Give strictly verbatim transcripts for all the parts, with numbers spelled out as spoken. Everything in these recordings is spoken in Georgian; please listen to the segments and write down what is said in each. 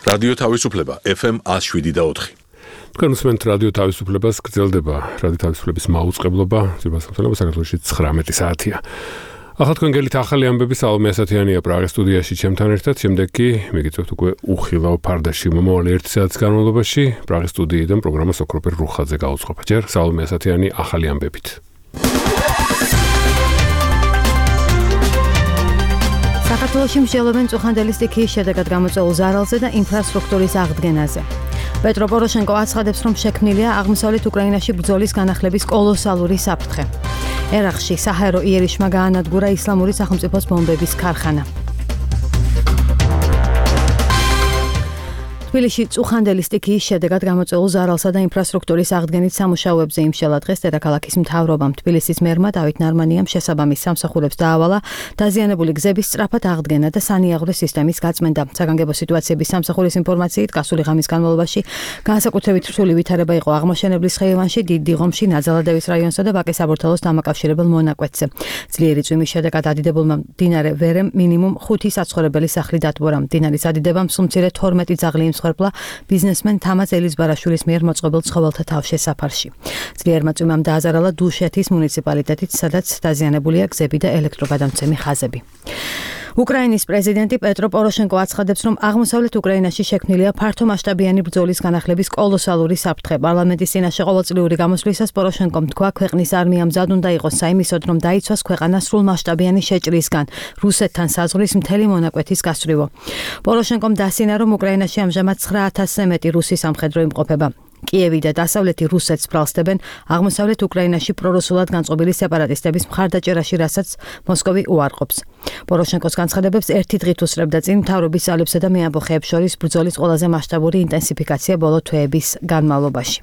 რადიო თავისუფლება ეფ ემ one oh seven და four. თქვენ უსმენთ რადიო თავისუფლებას, გრძელდება რადიო თავისუფლების მაუწყებლობა, ძირფასმართველობა საქართველოში ცხრამეტი საათია. ახლა თქვენ გელით ახალი ამბები სალომე ასათიანია პრაღის სტუდიაში ჩემთან ერთად, შემდეგ კი მიგიწევთ უკვე უხილავ ფარდაში მომავალი ერთი საათის განმავლობაში პრაღის სტუდიიდან პროგრამას ოქროპერ რუხაძე გაუძღვება. ჯერ სალომე ასათიანი ახალი ამბებით. საქართველოში მსჯელობენ წუხანდელი სტიქიის შედეგად გამოწვეულ ზარალზე და ინფრასტრუქტურის აღდგენაზე. პეტრო პოროშენკო აცხადებს, რომ შექმნილია აღმოსავლეთ უკრაინაში ბრძოლის განახლების კოლოსალური საფრთხე. ერახში საჰაერო იერიშმა გაანადგურა ისლამური სახელმწიფოს ბომბების ქარხანა. თბილისში წუხანდელი სტიქიის შედეგად გამოწვეულ ზარალსა და ინფრასტრუქტურის აღდგენით სამუშაოებზე იმშელა დღეს დედაქალაქის მთავრობამ. თბილისის მერმა დავით ნარმანიამ შესაბამის სამსახურებს დაავალა დაზიანებული გზების სწრაფად აღდგენა და სანიაღვრე სისტემის გაწმენდა. საგანგებო სიტუაციების სამსახურის ინფორმაციით გასული ღამის განმავლობაში განსაკუთრებით რთული ვითარება იყო აღმოჩენებლის ხეივანში, დიდ დიღომში, ნაძალადევის რაიონსა და ვაკის საბურთალოს დამაკავშირებელ მონაკვეთზე. ძლიერი წვიმის შედეგად ადიდებულმა მდინარე ვერემ მინიმუმ ხუთი საცხოვრებელი სახლი დატბორა. მდინარის ადიდებამ სულ თორმეტი ძაღლი მსხვერპლა ბიზნესმენ თამაზ ელიზბარაშვილის მიერ მოწყობილ ცხოველთა თავშესაფარში. ძლიერმა წვიმამ დააზარალა დუშეთის მუნიციპალიტეტით, სადაც დაზიანებულია გზები და ელექტროგადამცემი ხაზები. უკრაინის პრეზიდენტი პეტრო პოროშენკო აცხადებს, რომ აღმოსავლეთ უკრაინაში შექმნილია ფართომასშტაბიანი ბრძოლის განახლების კოლოსალური საფრთხე. პარლამენტის წინაშე ყოველწლიური გამოსვლისას პოროშენკომ თქვა, ქვეყნის არმია მზად უნდა იყოს საიმისოდ, რომ დაიცვას ქვეყანა სრულმასშტაბიანი შეჭრისგან, რუსეთთან საზღვრის მთელი მონაკვეთის გასწვრივო. პოროშენკომ დასინა, რომ უკრაინაში ამჟამად ცხრა ათასზე მეტი რუსი სამხედრო იმყოფება. კიევი და დასავლეთი რუსეთს ბრალსდებენ აღმოსავლეთ უკრაინაში პრორუსულად განწყობილი სეპარატისტების მხარდაჭერაში, რასაც მოსკოვი უარყოფს. პოროშენკოს განცხადებებს ერთი დღით უსწრებდა წინ მთავრობის ძალებსა და მეამბოხეებს შორის ბრძოლის ყველაზე მასშტაბური ინტენსიფიკაცია ბოლო თვეების განმავლობაში.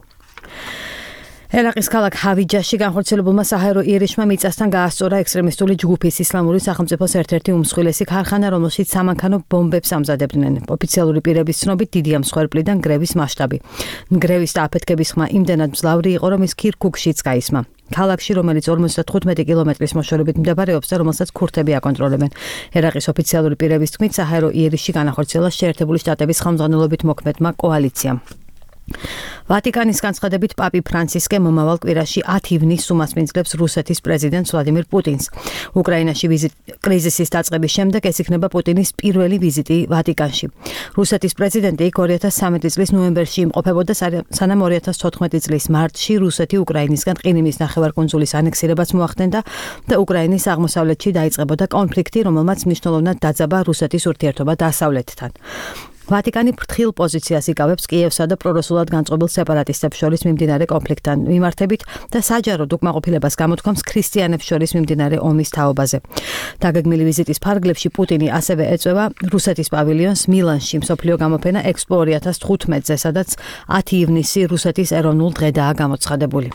ერაყის ქალაქ ჰავიჯაში განხორციელებულმა საჰაერო იერიშმა მიწასთან გაასწორა ექსტრემისტული ჯგუფის ისლამური სახელმწიფოს ერთ-ერთი უმსხვილესი ქარხანა, რომელშიც სამანქანო ბომბებს ამზადებდნენ. ოფიციალური პირების ცნობით დიდია მსხვერპლიდან გრევის მასშტაბი. გრევის და აფეთქების ხმა იმდენად მძლავრი იყო, რომ ის ქირქუქშიც გაისმა. ქალაქში, რომელიც ორმოცდათხუთმეტი კილომეტრის მოშორებით მდებარეობს და რომელსაც ქურთები აკონტროლებენ. ერაყის ოფიციალური პირების თქმით, საჰაერო იერიში განახორციელა შეერთებული შტატების ხელმძღვანელობით მოქმედმა კოალიციამ. ვატიკანის განცხადებით პაპი ფრანცისკე მომავალ კვირაში ათი ივნისს უმასპინძლებს რუსეთის პრეზიდენტს ვლადიმირ პუტინს. უკრაინაში კრიზისის დაწყების შემდეგ ეს იქნება პუტინის პირველი ვიზიტი ვატიკანში. რუსეთის პრეზიდენტი იქ ორი ათას სამი წლის ნოემბერში იმყოფებოდა, სანამ ორი ათას თოთხმეტი წლის მარტში რუსეთი უკრაინისგან ყირიმის ნახევარკუნძულის ანექსირებას მოახდენდა და უკრაინის აღმოსავლეთში დაიწყებოდა კონფლიქტი, რომელმაც მნიშვნელოვნად დაძაბა რუსეთის ურთიერთობა დასავლეთთან. ვატიკანი ფრთხილ პოზიციას იკავებს კიევსა და პრორუსულად განწყობილ სეპარატისტებს შორის მიმდინარე კონფლიქტთან მიმართებით და საჯაროდ უკმაყოფილებას გამოთქვამს ქრისტიანებს შორის მიმდინარე ომის თაობაზე. დაგეგმილი ვიზიტის ფარგლებში პუტინი ასევე ეწევა რუსეთის პავილიონს მილანში მსოფლიო გამოფენა ექსპო ორი ათას თხუთმეტზე, სადაც ათი ივნისი რუსეთის ეროვნულ დღედაა გამოცხადებული.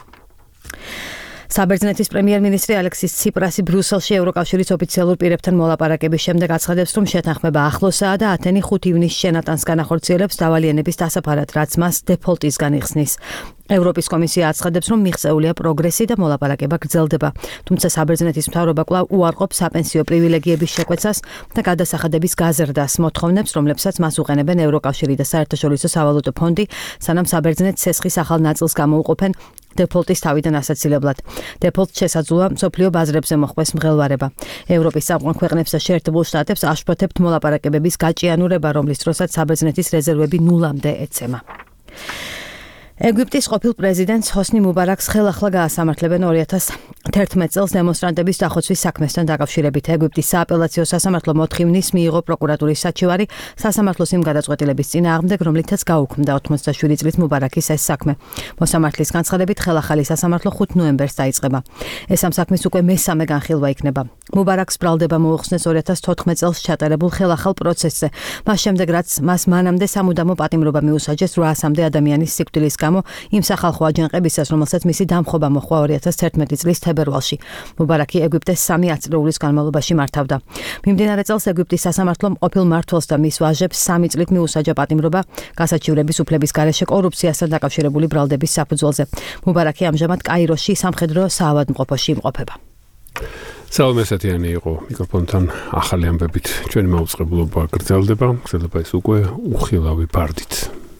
საბერძნეთის პრემიერ-მინისტრი ალექსის ციპრასი ბრიუსელში ევროკავშირის ოფიციალურ პირებთან მოლაპარაკების შემდეგ აცხადებს, რომ შეთანხმება ახლოსაა და ათენი ხუთი ივნისს შენატანს განახორციელებს დავალიანების დასაფარად, რაც მას დეფოლტისგან იხსნის. ევროპის კომისია აცხადებს, რომ მიღწეულია პროგრესი და მოლაპარაკება გრძელდება. თუმცა საბერძნეთის მთავრობა კვლავ უარყოფს საპენსიო პრივილეგიების შეკვეცას და გადასახადების გაზრდას, მოთხოვნებს, რომლებსაც მას უყენებენ ევროკავშირი და საერთაშორისო სავალუტო ფონდი, სანამ საბერძნეთს ცესხის ახალ ნაწილს გამოუყოფენ დეფოლტის თავიდან ასაცილებლად. დეფოლტ შესაძლოა მსოფლიო ბაზრებზე მოხვდეს მღელვარება. ევროპის წამყვან ქვეყნებს და შეერთებულ შტატებს აშფოთებთ მოლაპარაკებების გაჭიანურება, რომლის დროსაც საბერძნეთის რეზერვები ნულამდე ეცემა. ეგვიპტის ყოფილ პრეზიდენტს ჰოსნი მუბარაკს ხელახლა გაასამართლებენ ორი ათას თერთმეტ წელს დემონსტრანტების დახოცვის საქმესთან დაკავშირებით. ეგვიპტის სააპელაციო სასამართლო მოთხოვნით მიიღო პროკურატურის საჩივარი სასამართლოს იმ გადაწყვეტილების წინააღმდეგ, რომლითაც გაუქმდა ოთხმოცდაშვიდი წლის მუბარაკის ეს საქმე. მოსამართლის განცხადებით, ხელახალი სასამართლო ხუთი ნოემბერს დაიწყება. ეს ამ საქმის უკვე მესამე განხილვა იქნება. მუბარაკს ბრალდება მოუხსნეს ორი ათას თოთხმეტ წელს ჩატარებულ ხელახალ პროცესზე, მას შემდეგ რაც მას მანამდე სამუდამო პატიმრობა მიუსაჯეს რვაასამდე ადამიანის სიკვდილის გამო იმ სახალხო აჯანყებისას, რომელსაც მისი დამხობა მოხდა ორი ათას თერთმეტი წლის თებერვალში. მუბარაკი ეგვიპტეს სამი ათწლეულის განმავლობაში მართავდა. მიმდინარე წელს ეგვიპტის სასამართლომ ყოფილ მმართველს და მის ვაჟებს სამი წლით მიუსაჯა პატიმრობა გასაჩივრების უფლების გარეშე კორუფციასთან დაკავშირებული ბრალდების საფუძველზე. მუბარაკი ამჟამად კაიროში სამხედრო საავადმყოფოში იმყოფება. სალომე ასათიანი იყო მიკროფონთან ახალი ამბებით. ჩვენი მაუწყებლობა გრძელდება, გრძელდება ის უკვე უხილავი ბარდით.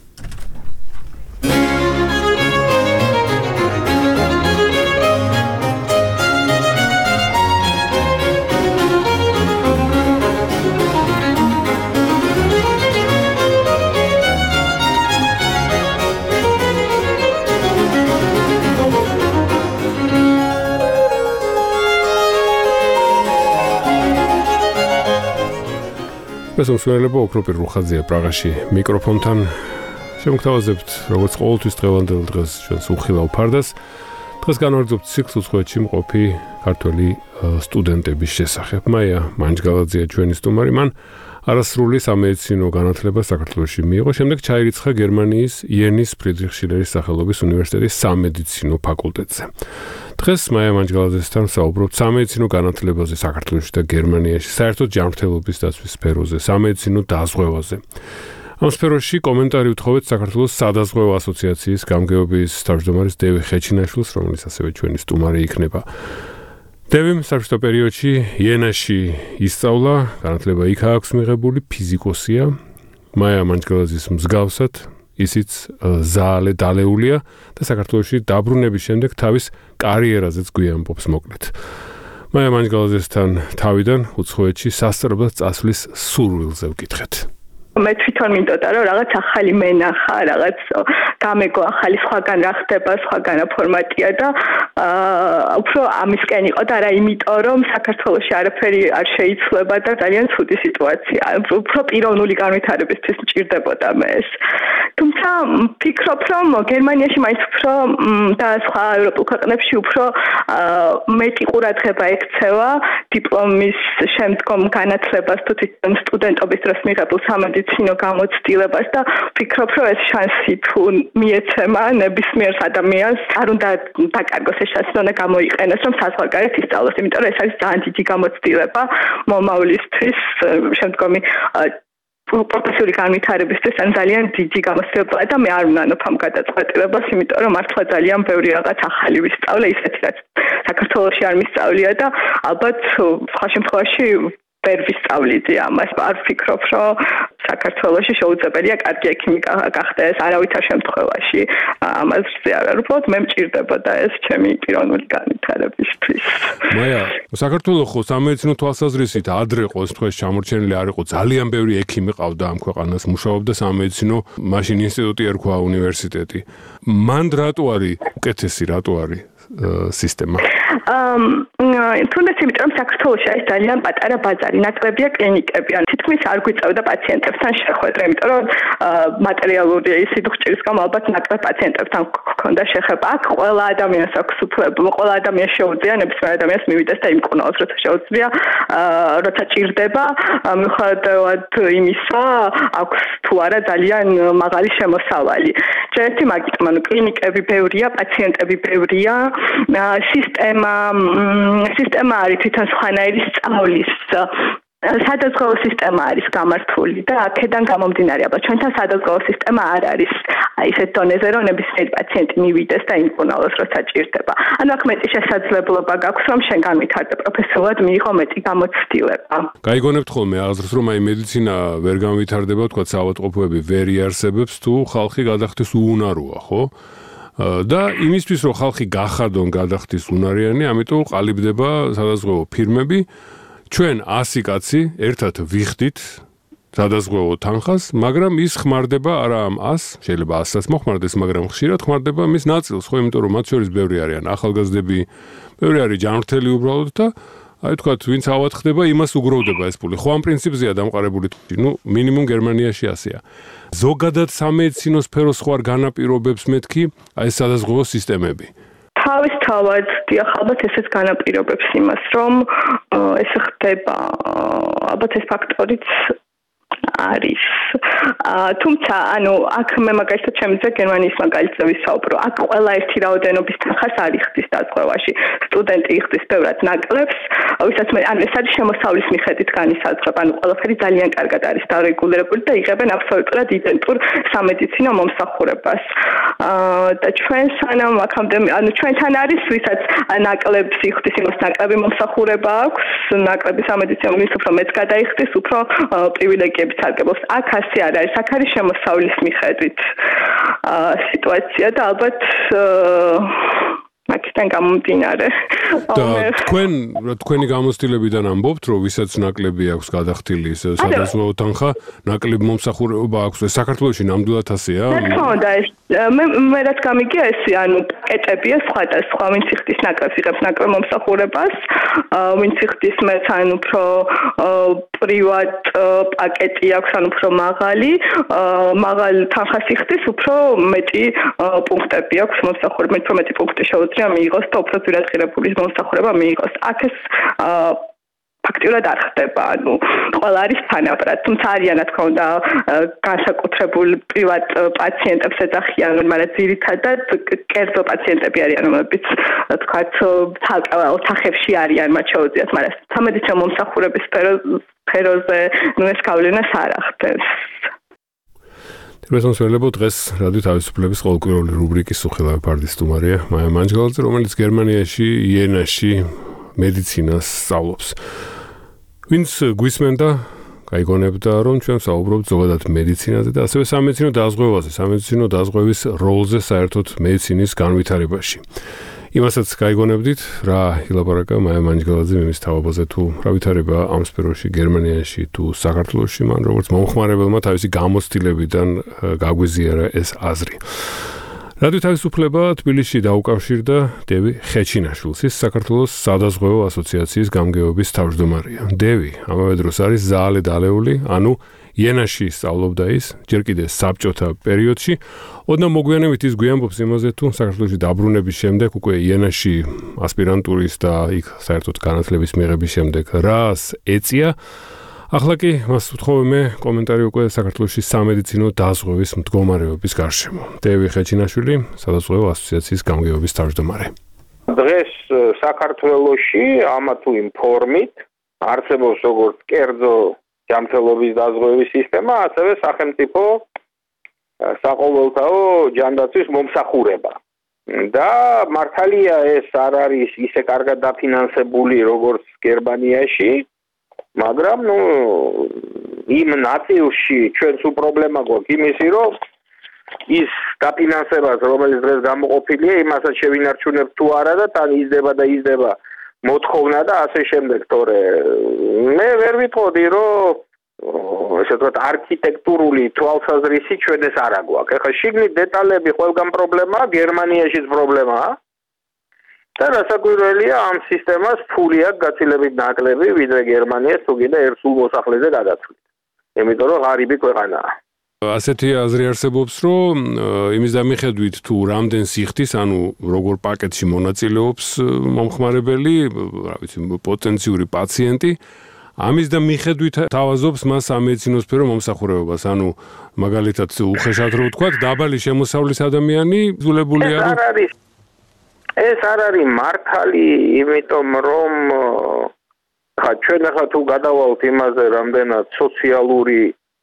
მსმენელებო, ოქროპირ რუხაძეა პრაღაში მიკროფონთან. შემოგთავაზებთ, როგორც ყოველთვის დღევანდელ დღეს ჩვენს უხილავ ფარდას. დღეს განვაგრძობთ ციკლს უცხოეთში მყოფი ქართველი სტუდენტების შესახებ. მაია მანჯგალაძეა ჩვენი სტუმარი. მან არასრული სამედიცინო განათლება საქართველოში მიიღო, შემდეგ ჩაირიცხა გერმანიის იენის ფრიდრიხ შილერის სახელობის უნივერსიტეტის სამედიცინო ფაკულტეტზე. დღეს მაია მანჯგალაძესთან საუბრობთ სამედიცინო განათლებაზე საქართველოში და გერმანიაში, საერთოდ ჯანმრთელობის დაცვის სფეროზე, სამედიცინო დაზღვევაზე. ამ სფეროში კომენტარი უთხოვეთ საქართველოს სადაზღვევო ასოციაციის გამგეობის თავმჯდომარის დევი ხეჩინაშვილს, რომელიც ასევე ჩვენი სტუმარი იქნება. დევიმ საბჭოთა პერიოდში იენაში ისწავლა, განათლება იქ აქვს მიღებული, ფიზიკოსია. მაია მანჯგალაძის მსგავსად ისიც ზაალე დალეულია და საქართველოში დაბრუნების შემდეგ თავის კარიერაზეც გვიამბობს მოკლედ. მაია მანჯგალაძესთან თავიდან უცხოეთში სასწავლებლად წასვლის სურვილზე ვკითხეთ. მე თვითონ მინდოდა რომ რაღაც ახალი მენახა, რაღაც გამეგო ახალი სხვაგან რა ხდება, სხვაგან ფორმატია და უფრო ამისკენ იყო და არა იმიტომ რომ საქართველოში არაფერი არ შეიცვლება და ძალიან ცუდი სიტუაცია. უფრო პიროვნული განვითარებისთვის მჭირდებოდა მე ეს. თუმცა ფიქრობ რომ გერმანიაში მაინც უფრო და სხვა ევროპულ ქვეყნებში უფრო მეტი ყურადღება ექცევა დიპლომის შემდგომ განათლებას თუ თვითონ სტუდენტობის დროს მიღებულ სამედიცინო გამოცდილებას და ვფიქრობ, რომ ეს შანსი თუ მიეცემა ნებისმიერ ადამიანს, არ უნდა დაკარგოს ეს შანსი, უნდა გამოიყენოს, რომ საზღვარგარეთ ისწავლოს, იმიტომ რომ ეს არის ძალიან დიდი გამოცდილება მომავლისთვის, შემდგომი პროფესიული განვითარებისთვის ძალიან დიდი გამოცდილებაა და მე არ ვნანობ ამ გადაწყვეტილებას, იმიტომ რომ მართლა ძალიან ბევრი რაღაც ახალი ვისწავლე, ისეთი რაც საქართველოში არ მისწავლია და ალბათ სხვა შემთხვევაში ვერ ვისწავლიდი ამას. არ ვფიქრობ, რომ საქართველოში შეუძლებელია კარგი ექიმი გახდეს არავითარ შემთხვევაში. ამაზე არ ვფიქრობ, მე მჭირდებოდა ეს ჩემი პიროვნული განვითარებისთვის. მაია, საქართველოს ხო სამედიცინო თვალსაზრისით ადრე ყოველ შემთხვევაში ჩამორჩენილი არ იყო, ძალიან ბევრი ექიმი ყავდა ამ ქვეყანას, მუშაობდა სამედიცინო, მაშინ ინსტიტუტი ერქვა უნივერსიტეტი. მან რატო არის უკეთესი, რატო არის სისტემა? ამ თუნდაც იმიტომ რომ საქართველოში არის ძალიან პატარა ბაზარი, ნაკლებია კლინიკები, ან თითქმის არ გვიწევდა პაციენტებთან შეხვედრა, იმიტომ რომ მატერიალური სიძუხჭირის გამო ალბათ ნაკლებ პაციენტებთან გქონდა შეხება. აქ ყველა ადამიანს აქვს უფლება, ყველა ადამიანს შეუძლია ნებისმიერ ადამიანს მივიდეს და იმკვნოს, როცა შეუძლია, როცა ჭირდება, მიუხედავად იმისა, აქვს თუ არა ძალიან მაღალი შემოსავალი. ერთი მაგით, ანუ კლინიკები ბევრია, პაციენტები ბევრია, სისტემა სისტემა არის თვითონ სხვანაირი სწავლის სადაზღვევო სისტემა არის გამართული და აქედან გამომდინარე, აბა ჩვენთან სადაზღვევო სისტემა არ არის ისეთ დონეზე, რომ ნებისმიერი პაციენტი მივიდეს და იმკვნოს, როცა ჭირდება. ანუ აქ მეტი შესაძლებლობა გაქვს, რომ შენ განვითარდე პროფესიულად, მიიღო მეტი გამოცდილება. გაიგონებთ ხოლმე აზრს, რომ აი მედიცინა ვერ განვითარდება, თქვა საავადმყოფოები ვერ იარსებებს, თუ ხალხი გადახდეს უუნაროა, ხო? და იმისთვის რომ ხალხი გახადონ გადახდის უნარიანი, ამიტომ ყალიბდება სადაზღვევო ფირმები. ჩვენ ასი კაცი ერთად ვიხდით სადაზღვევო თანხას, მაგრამ ის ხმარდება არა ამ ას, შეიძლება ასსაც მოხმარდეს, მაგრამ ხშირად ხმარდება მის ნაწილს, ხო, იმიტომ რომ მათ შორის ბევრი არიან ახალგაზრდები, ბევრი არის ჯანმრთელი უბრალოდ და აი თქვათ, ვინც ავად ხდება, იმას უგროვდება ეს პული. ხო, ამ პრინციპზეა დამყარებული. ნუ მინიმუმ გერმანიაში ასეა. ზოგადად სამედიცინო სფეროს ხო არ განაპირობებს მეთქი აი ეს სადაზღვევო სისტემები. თავისთავად, დიახ, ალბათ ესეც განაპირობებს იმას, რომ ეს ხდება, ალბათ ეს ფაქტორიც არის. თუმცა, ანუ აქ მე მაგალითად შემიძლია გერმანიის მაგალითზე ვისაუბრო. აქ ყველა ერთი რაოდენობის თანხას არ იხდის დაზღვევაში. სტუდენტი იხდის ბევრად ნაკლებს, ვისაც მე ანუ ეს არის შემოსავლის მიხედვით განისაზღვრება. ანუ ყველაფერი ძალიან კარგად არის დარეგულირებული და იღებენ აბსოლუტურად იდენტურ სამედიცინო მომსახურებას. და ჩვენ სანამ აქამდე ანუ ჩვენთან არის ვისაც ნაკლებს იხდის იმას ნაკლები მომსახურება აქვს, ნაკლები სამედიცინო მის უფრო მეც გადაიხდის, უფრო პრივილეგიები სარგებლობს. აქ ასე არ არის, აქ არის შემოსავლის მიხედვით სიტუაცია და ალბათ აქედან გამომდინარე. და თქვენ თქვენი გამოცდილებიდან ამბობთ, რომ ვისაც ნაკლები აქვს გადახდილი სადაზღვევო თანხა, ნაკლებ მომსახურება აქვს. საქართველოში ნამდვილად ასეა? რა თქმა ეს მე მე რაც გამიგია ესე, ანუ პაკეტებია სხვადასხვა, ვინც იხდის ნაკლებს იღებს ნაკლებ მომსახურებას, ვინც იხდის მეც ანუ უფრო პრივატ პაკეტი აქვს, ანუ უფრო მაღალი, მაღალი თანხას იხდის, უფრო მეტი პუნქტები აქვს მომსახურება, უფრო მეტი პუნქტი შეუძლია მიიღოს და უფრო ძვირადღირებული მომსახურება მიიღოს. აქ ეს ფაქტიურად არ ხდება, ანუ ყველა არის თანაბრად, თუმცა არიან რა თქმა უნდა განსაკუთრებული პრივატ პაციენტებს ეძახიან, მაგრამ ძირითადად კერძო პაციენტები არიან, რომლებიც თქვათ ცალკეულ ოთახებში არიან, მათ შეუძლიათ, მაგრამ სამედიცინო მომსახურების სფეროზე ნუ ეს გავლენას არ ახდენს. Თბილისის ველებო დღეს რადიო თავისუფლების ყოველკვირეული რუბრიკის უხილავი ფარდის სტუმარია მაია მანჯგალაძე, რომელიც გერმანიაში იენაში მედიცინას სწავლობს. ვინც გვისმენდა, გაიგონებდა, რომ ჩვენ საუბრობთ ზოგადად მედიცინაზე და ასევე სამედიცინო დაზღვევაზე, სამედიცინო დაზღვევის როლზე საერთოდ მედიცინის განვითარებაში. იმასაც გაიგონებდით, რა ილაპარაკა მაია მანჯგალაძე იმის თავაზე თუ რა ვითარება ამ სფეროში გერმანიაში თუ საქართველოში, მან როგორც მომხმარებელმა თავისი გამოცდილებიდან გაგვიზიარა ეს აზრი. რადიო თავისუფლება თბილისში დაუკავშირდა დევი ხეჩინაშვილს, ის საქართველოს სადაზღვევო ასოციაციის გამგეობის თავმჯდომარეა. დევი ამავე დროს არის ზაალე დალეული, ანუ იენაში სწავლობდა ის, ჯერ კიდევ საბჭოთა პერიოდში. ოდნავ მოგვიანებით ის გვიამბობს იმაზე, თუ საქართველოში დაბრუნების შემდეგ უკვე იენაში ასპირანტურის და იქ საერთოდ განათლების მიღების შემდეგ რას ეწია. ახლა კი მას ვთხოვე მე კომენტარი უკვე საქართველოში სამედიცინო დაზღვევის მდგომარეობის გარშემო. დევი ხეჩინაშვილი, სადაზღვევო ასოციაციის გამგეობის თავმჯდომარე. დღეს საქართველოში ამა თუ იმ ფორმით არსებობს როგორც კერძო ჯანმრთელობის დაზღვევის სისტემა, ასევე სახელმწიფო საყოველთაო ჯანდაცვის მომსახურება. და მართალია ეს არ არის ისე კარგად დაფინანსებული როგორც გერმანიაში, მაგრამ ნუ იმ ნაწილში ჩვენს უპრობლემა გვაქვს იმისი, რომ ის დაფინანსებას, რომელიც დღეს გამოყოფილია, იმასაც შევინარჩუნებთ თუ არა და თან იზრდება და იზრდება მოთხოვნა და ასე შემდეგ, თორე მე ვერ ვიტყოდი, რომ ესე ვთქვათ არქიტექტურული თვალსაზრისი ჩვენ ეს არ აგვაქვს. ეხლა შიგნით დეტალები ყველგან პრობლემაა, გერმანიაშიც პრობლემაა. და რასაკვირველია ამ სისტემას ფული აქვს გაცილებით ნაკლები, ვიდრე გერმანიას თუ კიდე ერთ სულ მოსახლეზე გადაცვლით. იმიტომ რომ ღარიბი ქვეყანაა. ასეთი აზრი არსებობს, რომ იმის დამიხედვით თუ რამდენ სიხდის, ანუ როგორ პაკეტში მონაწილეობს მომხმარებელი, რა ვიცი, პოტენციური პაციენტი, ამის და მიხედვით თავაზობს მას სამედიცინო სფერო მომსახურებებას, ანუ მაგალითად უხეშად რო ვთქვათ, დაბალი შემოსავლის ადამიანი ძულებულია რომ ეს არ არის მართალი, იმიტომ რომ ხა ჩვენ ახლა თუ გადავალთ იმაზე, რამდენად სოციალური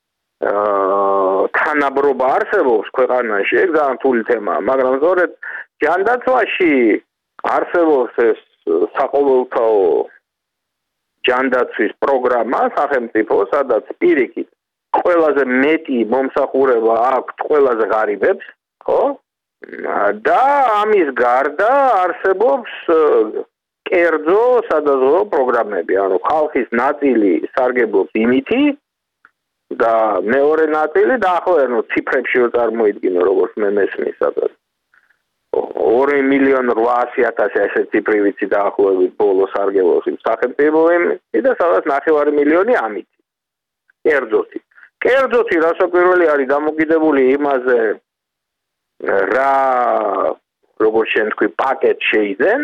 თანაბრობა არსებობს ქვეყანაში, ეს ძალიან რთული თემაა, მაგრამ სწორედ ჯანდაცვაში არსებობს ეს საყოველთაო ჯანდაცვის პროგრამა სახელმწიფო, სადაც პირიქით ყველაზე მეტი მომსახურება აქვს ყველაზე ღარიბებს, ხო? და ამის გარდა არსებობს კერძო სადაზღვევო პროგრამები, ანუ ხალხის ნაწილი სარგებლობს იმითი და მეორე ნაწილი დაახლოებით ციფრებში რო წარმოიდგინო, როგორც მე მესმის სადაც ორი მილიონი რვაასი ათასი ესე ციფრი ვიცი დაახლოებით ბოლოს სარგებლობს იმ სახელმწიფო იმით და სადაც ნახევარი მილიონი ამითი კერძოთი. კერძოთი რასაკვირველი არის დამოკიდებული იმაზე რა როგორც შენ თქვი პაკეტ შეიძენ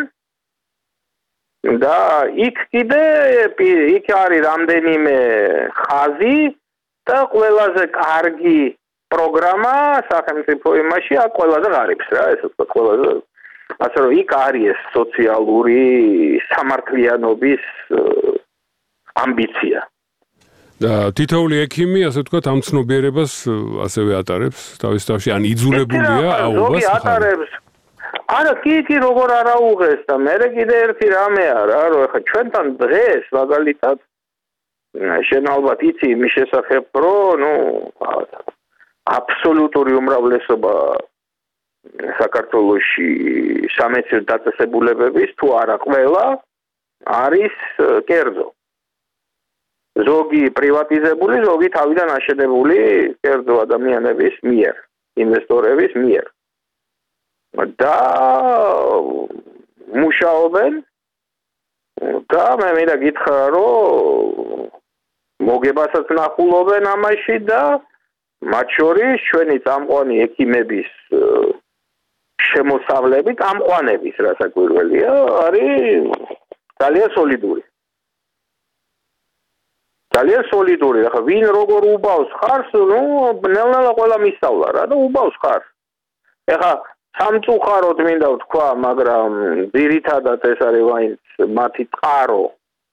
და იქ კიდე იქ არის რამდენიმე ხაზი და ყველაზე კარგი პროგრამა სახელმწიფო იმაში აქ ყველაზე ღარიბს რა ესე ვთქვათ ყველაზე ასე რომ იქ არის სოციალური სამართლიანობის ამბიცია და თითოეული ექიმი ასე ვთქვათ ამ ცნობიერებას ასევე ატარებს თავის თავში ან იძულებულია აუღოს ატარებს არა კი კი როგორ არა უღეს და მე კიდე ერთი რამეა რა რომ ეხა ჩვენთან დღეს მაგალითად შენ ალბათ იცი იმის შესახებ რომ ნუ აბსოლუტური უმრავლესობა საქართველოში სამეცნიერო დაწესებულებების თუ არა ყველა არის კერძო ზოგი პრივატიზებული ზოგი თავიდან აშენებული კერძო ადამიანების მიერ ინვესტორების მიერ და მუშაობენ და მე მინდა გითხრა რომ მოგებასაც ნახულობენ ამაში და მათ შორის ჩვენი წამყვანი ექიმების შემოსავლები წამყვანების რასაკვირველია არის ძალიან სოლიდური ძალიან სოლიდური ახლა ვინ როგორ უბავს ხარს ნუ ნელ-ნელა ყველა მისწავლა რა და უბავს ხარს ახლა სამწუხაროდ მინდა ვთქვა მაგრამ ძირითადად ეს არის ვაინც მათი წყარო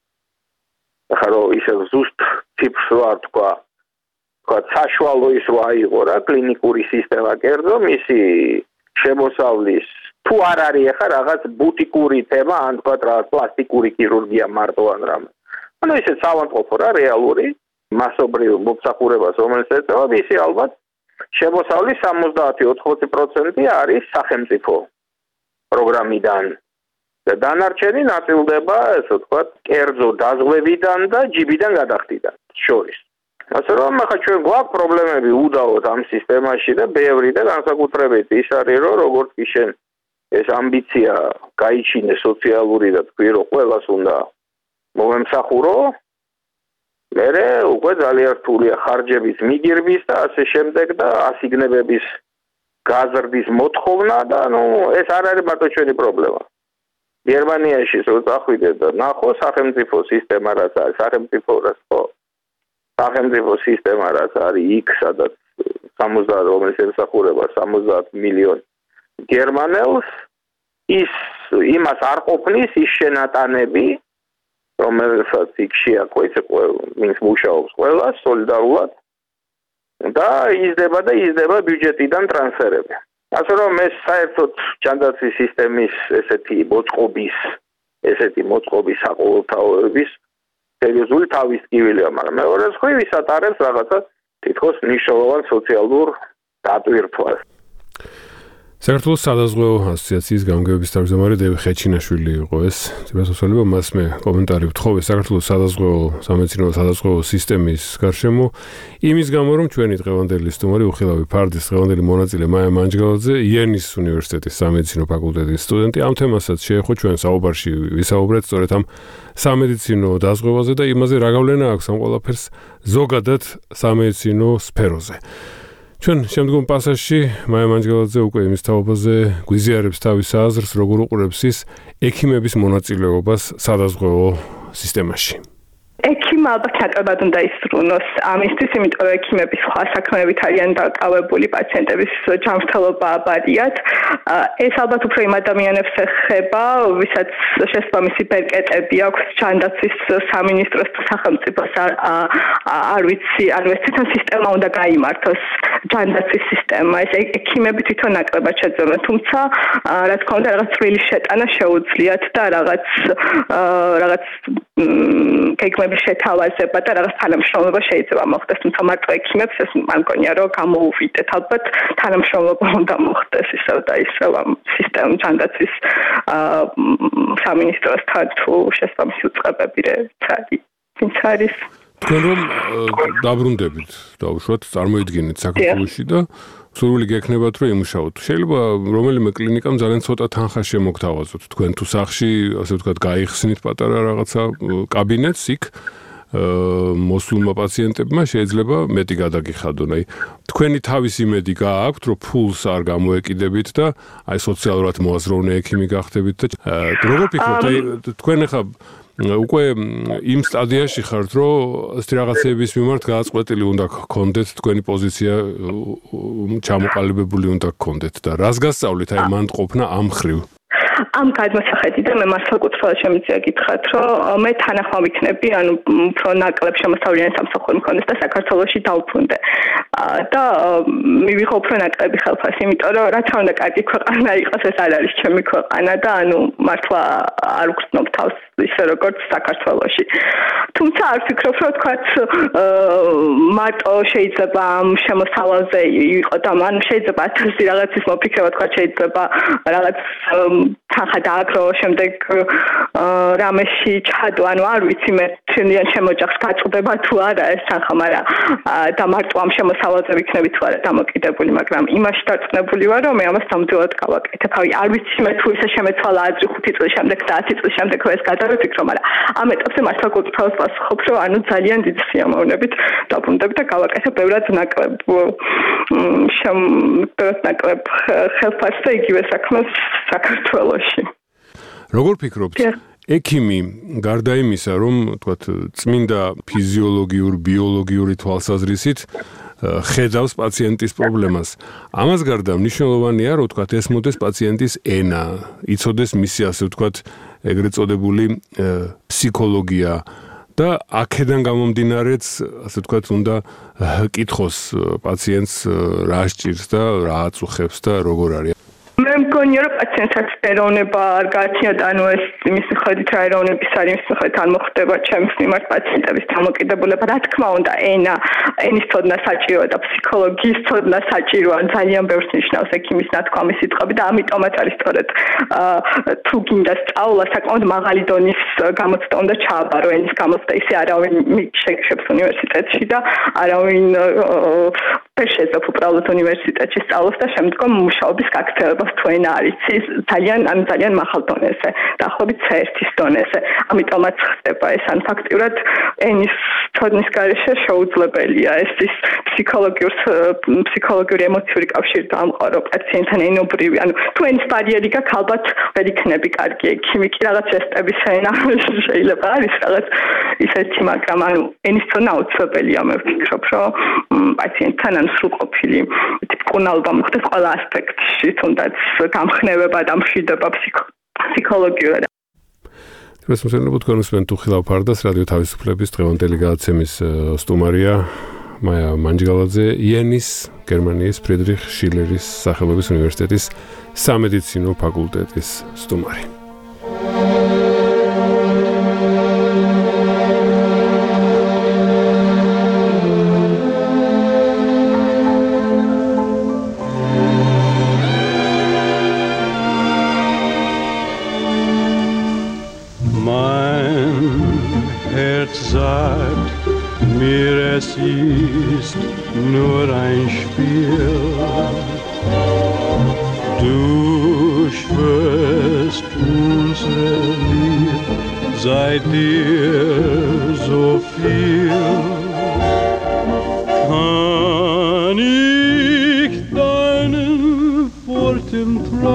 ახლა რომ ისე ზუსტ ციფრს ვარ თქვა თქვა საშუალო ის რო აიღო რა კლინიკური სისტემა კერძო მისი შემოსავლის თუ არ არის ახლა რაღაც ბუტიკური თემა ან თქვა რაღაც პლასტიკური ქირურგია მარტო ან რამე ანუ ისე საავადმყოფო რა რეალური მასობრივ მომსახურებას რომელიც ეწევა ისი ალბათ შემოსავლის სამოცდაათი ოთხმოცი პროცენტი არის სახელმწიფო პროგრამიდან და დანარჩენი ნაწილდება ესე ვთქვათ კერძო დაზღვევიდან და ჯიბიდან გადახდიდან შორის ასე რომ ახლა ჩვენ გვაქვს პრობლემები უდაოდ ამ სისტემაში და ბევრი და განსაკუთრებით ის არის რომ როგორც კი შენ ეს ამბიცია გაიჩინე სოციალური და თქვი რომ ყველას უნდა მომემსახურო მერე უკვე ძალიან რთულია ხარჯების მიგირვის და ასე შემდეგ და ასიგნებების გაზრდის მოთხოვნა და ნუ ეს არ არის მარტო ჩვენი პრობლემა გერმანიაში რო წახვიდე და ნახო სახელმწიფო სისტემა რაც არის სახელმწიფო რაც ხო სახელმწიფო სისტემა რაც არის იქ სადაც სამოცდაათ რომელიც ემსახურება სამოცდაათ მილიონი გერმანელს ის იმას არ ყოფნის ის შენატანები რომელსაც იქ შეაკვეც ვინც მუშაობს ყველა სოლიდარულად და იზრდება და იზრდება ბიუჯეტიდან ტრანსფერები. ასე რომ ეს საერთოდ ჯანდაცვის სისტემის ესეთი მოწყობის ესეთი მოწყობის საყოველთაოების სერიოზული თავის ტკივილია, მაგრამ მეორე მხრივ ის ატარებს რაღაცა თითქოს მნიშვნელოვან სოციალურ დატვირთვას. საქართველოს სადაზღვევო ასოციაციის გამგეობის თავმჯდომარე დევი ხეჩინაშვილი იყო ეს. ძებასოსალება მას მე კომენტარი ვთხოვე საქართველოს სადაზღვევო სამეცნიერო სადაზღვევო სისტემის გარშემო იმის გამო რომ ჩვენი დღევანდელი სტუმარი უხილავი ფარდის დღევანდელი მონაწილე მაია მანჯგალაძე იენის უნივერსიტეტის სამედიცინო ფაკულტეტის სტუდენტი ამ თემასაც შეეხო ჩვენ საუბარში ვისაუბრეთ სწორედ ამ სამედიცინო დაზღვევაზე და იმაზე რა გავლენა აქვს ამ ყველაფერს ზოგადად სამედიცინო სფეროზე. ჩვენ შემდგომ პასაჟში მაია მანჯგალაძე უკვე იმის თაობაზე გვიზიარებს თავის აზრს, როგორ უყურებს ის ექიმების მონაწილეობას სადაზღვევო სისტემაში. ექიმი ალბათ ნაკლებად უნდა ისრუნოს ამისთვის, იმიტომ რომ ექიმები სხვა საქმეებით არიან დაკავებული, პაციენტების ჯანმრთელობა აბარიათ. ეს ალბათ უფრო იმ ადამიანებს ეხება, ვისაც შესაბამისი ბერკეტები აქვს ჯანდაცვის სამინისტროს თუ სახელმწიფოს არ ვიცი, არ ვიცი, თან სისტემა უნდა გაიმართოს ჯანდაცვის სისტემა. ეს ექიმები თვითონ ნაკლებად შეძლებენ, თუმცა რა თქმა უნდა რაღაც წვრილი შეტანა შეუძლიათ და რაღაც რაღაც გეგმები შეთავაზება და რაღაც თანამშრომლობა შეიძლება მოხდეს, თუმცა მარტო ექიმებს ეს მან მგონია რომ გამოუვიდეთ, ალბათ თანამშრომლობა უნდა მოხდეს ისევ და ისევ ამ სისტემ ჯანდაცვის სამინისტროსთან თუ შესაბამისი უწყებები რაც არის. თქვენ რომ დაბრუნდებით, დავუშვათ, წარმოიდგინეთ საქართველოში და სურვილი გექნებათ რომ იმუშაოთ. შეიძლება რომელიმე კლინიკამ ძალიან ცოტა თანხა შემოგთავაზოთ. თქვენ თუ სახში, ასე ვთქვათ, გაიხსნით პატარა რაღაცა კაბინეტს იქ მოსულმა პაციენტებმა შეიძლება მეტი გადაგიხადონ. აი, თქვენი თავის იმედი გააქვთ, რომ ფულს არ გამოეკიდებით და აი სოციალურად მოაზროვნე ექიმი გახდებით და როგორ ფიქრობთ, აი თქვენ ახლა უკვე იმ სტადიაში ხართ, რომ ასეთი რაღაცების მიმართ გააწყვეტილი უნდა გქონდეთ, თქვენი პოზიცია ჩამოყალიბებული უნდა გქონდეთ და რას გასწავლით აი მან ყოფნა ამ მხრივ? ამ გადმოსახედიდან მე მართლა კუთვნილად შემიძლია გითხრათ, რომ მე თანახმავ იქნები, ანუ უფრო ნაკლებ შემოსავლიანი სამსახური მქონდეს და საქართველოში დავბრუნდე. და მივიღო უფრო ნაკლები ხელფასი, იმიტომ რომ რაც უნდა კარგი ქვეყანა იყოს, ეს არ არის ჩემი ქვეყანა და ანუ მართლა არ ვგრძნობ თავს ისე როგორც საქართველოში. თუმცა არ ვფიქრობ, რომ თქვაც მარტო შეიძლება ამ შემოსავალზე იყო და მან შეიძლება ათასი რაღაცის მოფიქრება, თქვა შეიძლება რაღაც თანხა დააგრო, შემდეგ რამეში ჩადო, ანუ არ ვიცი მე ჩვენიან შემოჯახს გაწყდება თუ არა ეს თანხა, მაგრამ და მარტო ამ შემოსავალზე ვიქნები თუ არა დამოკიდებული, მაგრამ იმაში დარწმუნებული ვარ, რომ მე ამას ნამდვილად გავაკეთებ. ავი არ ვიცი მე თუ ისე შემეცვალა ათი ხუთი წლის შემდეგ და ათი წლის შემდეგ ეს გადავიფიქრო, მაგრამ ამ ეტაპზე მართლა გულწრფელად ვასახობ, რომ ანუ ძალიან დიდი სიამოვნებით დაბრუნდები და გავაკეთებ ბევრად ნაკლებ შენ ბევრად ნაკლებ ხელფასს და იგივე საქმეს საქართველოში. როგორ ფიქრობთ? ექიმი გარდა იმისა, რომ თქვათ წმინდა ფიზიოლოგიურ, ბიოლოგიური თვალსაზრისით ხედავს პაციენტის პრობლემას. ამას გარდა მნიშვნელოვანია, რომ თქვათ ესმოდეს პაციენტის ენა, იცოდეს მისი ასე ვთქვათ ეგრეთ წოდებული ფსიქოლოგია და აქედან გამომდინარეც ასე ვთქვათ უნდა კითხოს პაციენტს რა სჭირს და რა აწუხებს და როგორ არის. მე მგონია რომ პაციენტსაც ეროვნება არ გააჩნიათ, ანუ ეს იმის მიხედვით რა ეროვნების არის, იმის მიხედვით არ მოხდება ჩემს მიმართ პაციენტების დამოკიდებულება. რა თქმა უნდა, ენა, ენის ცოდნა საჭიროა და ფსიქოლოგიის ცოდნა საჭიროა, ძალიან ბევრს ნიშნავს ექიმის ნათქვამი სიტყვები და ამიტომაც არის სწორედ თუ გინდა სწავლა საკმაოდ მაღალი დონის გამოცდა უნდა ჩააბარო, ენის გამოცდა ისე არავინ შეგშებს უნივერსიტეტში და არავინ ვერ შეძლებს უბრალოდ უნივერსიტეტში სწავლას და შემდგომ მუშაობის გაქცევებას თუ ენა არ იცის ძალიან ან ძალიან მაღალ დონეზე, დაახლოებით სე ერთის დონეზე. ამიტომაც ხდება ეს, ან ფაქტიურად ენის ცოდნის გარეშე შეუძლებელია ეს ის ფსიქოლოგიურ ფსიქოლოგიური ემოციური კავშირი დამყარო პაციენტთან ენობრივი, ანუ თუ ენის ბარიერი გაქვს, ალბათ ვერ იქნები კარგი ექიმი, კი რაღაც ჟესტების ენა შეიძლება არის რაღაც ისეთი, მაგრამ ანუ ენის ცოდნა აუცილებელია, მე ვფიქრობ, რომ პაციენტთან ან სრულყოფილი მკურნალობა მოხდეს ყველა ასპექტში, თუნდაც გამხნევება და მშვიდება ფსიქოლოგიურად. ეს მოსწავლე თქვენ თუ ხილავ ფარდას რადიო თავისუფლების დღევანდელი გადაცემის სტუმარია მაია მანჯგალაძე, იენის გერმანიის ფრიდრიხ შილერის სახელობის უნივერსიტეტის სამედიცინო ფაკულტეტის სტუმარი. Ist nur ein Spiel. Du schwörst unser Lieb, seit dir so viel. Kann ich deinen Worten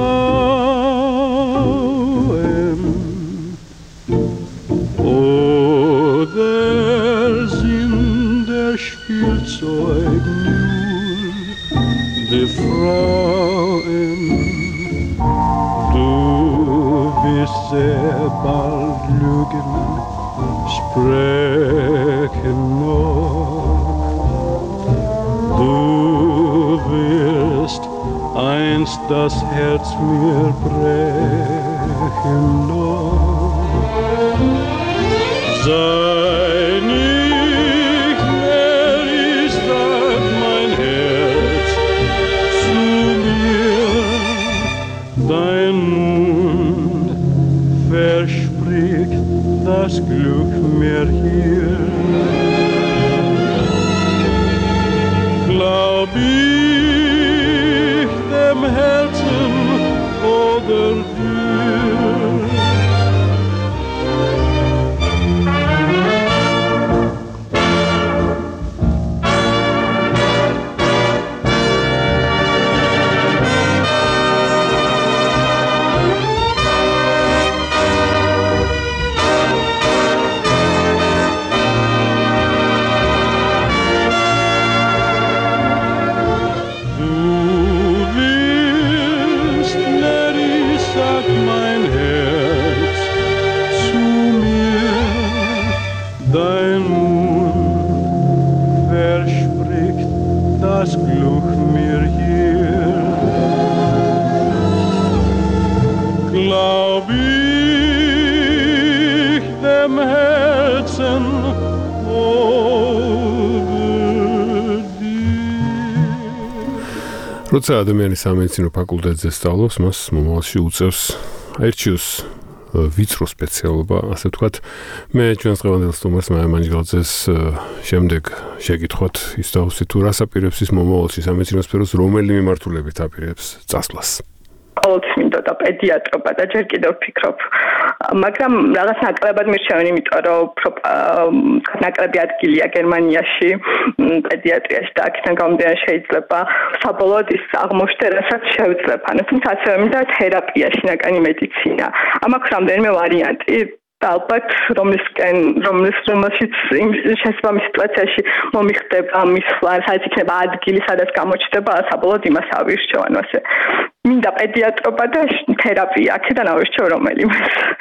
trauen? Oder sind der Spielzeug nur die Frauen? Du wirst sehr bald lügen, sprechen noch. Du wirst einst das Herz mir brechen noch. Sei nicht mehr, ich sag mein Herz zu mir, dein Mund verspricht das Glück mir hier. Glaub ich dem Herzen oder dir? das Glück mir hier. Glaub ich dem Herzen როცა ადამიანი სამედიცინო ფაკულტეტზე სწავლობს, მას მომავალში უწევს აირჩიოს ვიწრო სპეციალობა, ასე ვთქვათ. მე ჩვენს დღევანდელ სტუმარს მაია მანჯგალაძეს შემდეგ შეკითხოთ ის დავუსვით თუ რას აპირებს ის მომავალში სამედიცინო სფეროს რომელი მიმართულებით აპირებს წასვლას. ყოველთვის მინდოდა პედიატრობა და ჯერ კიდევ ვფიქრობ, მაგრამ რაღაც ნაკლებად მირჩევენ, იმიტომ რომ უფრო ნაკლები ადგილია გერმანიაში პედიატრიაში და აქედან გამომდინარე შეიძლება საბოლოოდ ის აღმოჩნდა, რასაც შევძლებ. ანუ თუმცა ასევე მინდა თერაპია, შინაგანი მედიცინა. ამ აქვს რამდენიმე ვარიანტი. ალბათ რომლისკენ რომლის რომელშიც შესაბამის სიტუაციაში მომიხდება მისვლა, სადაც იქნება ადგილი, სადაც გამოჩნდება, საბოლოოდ იმას ავირჩევ, ანუ ასე მინდა პედიატრობა და თერაპია, აქედან ავირჩევ რომელიმე.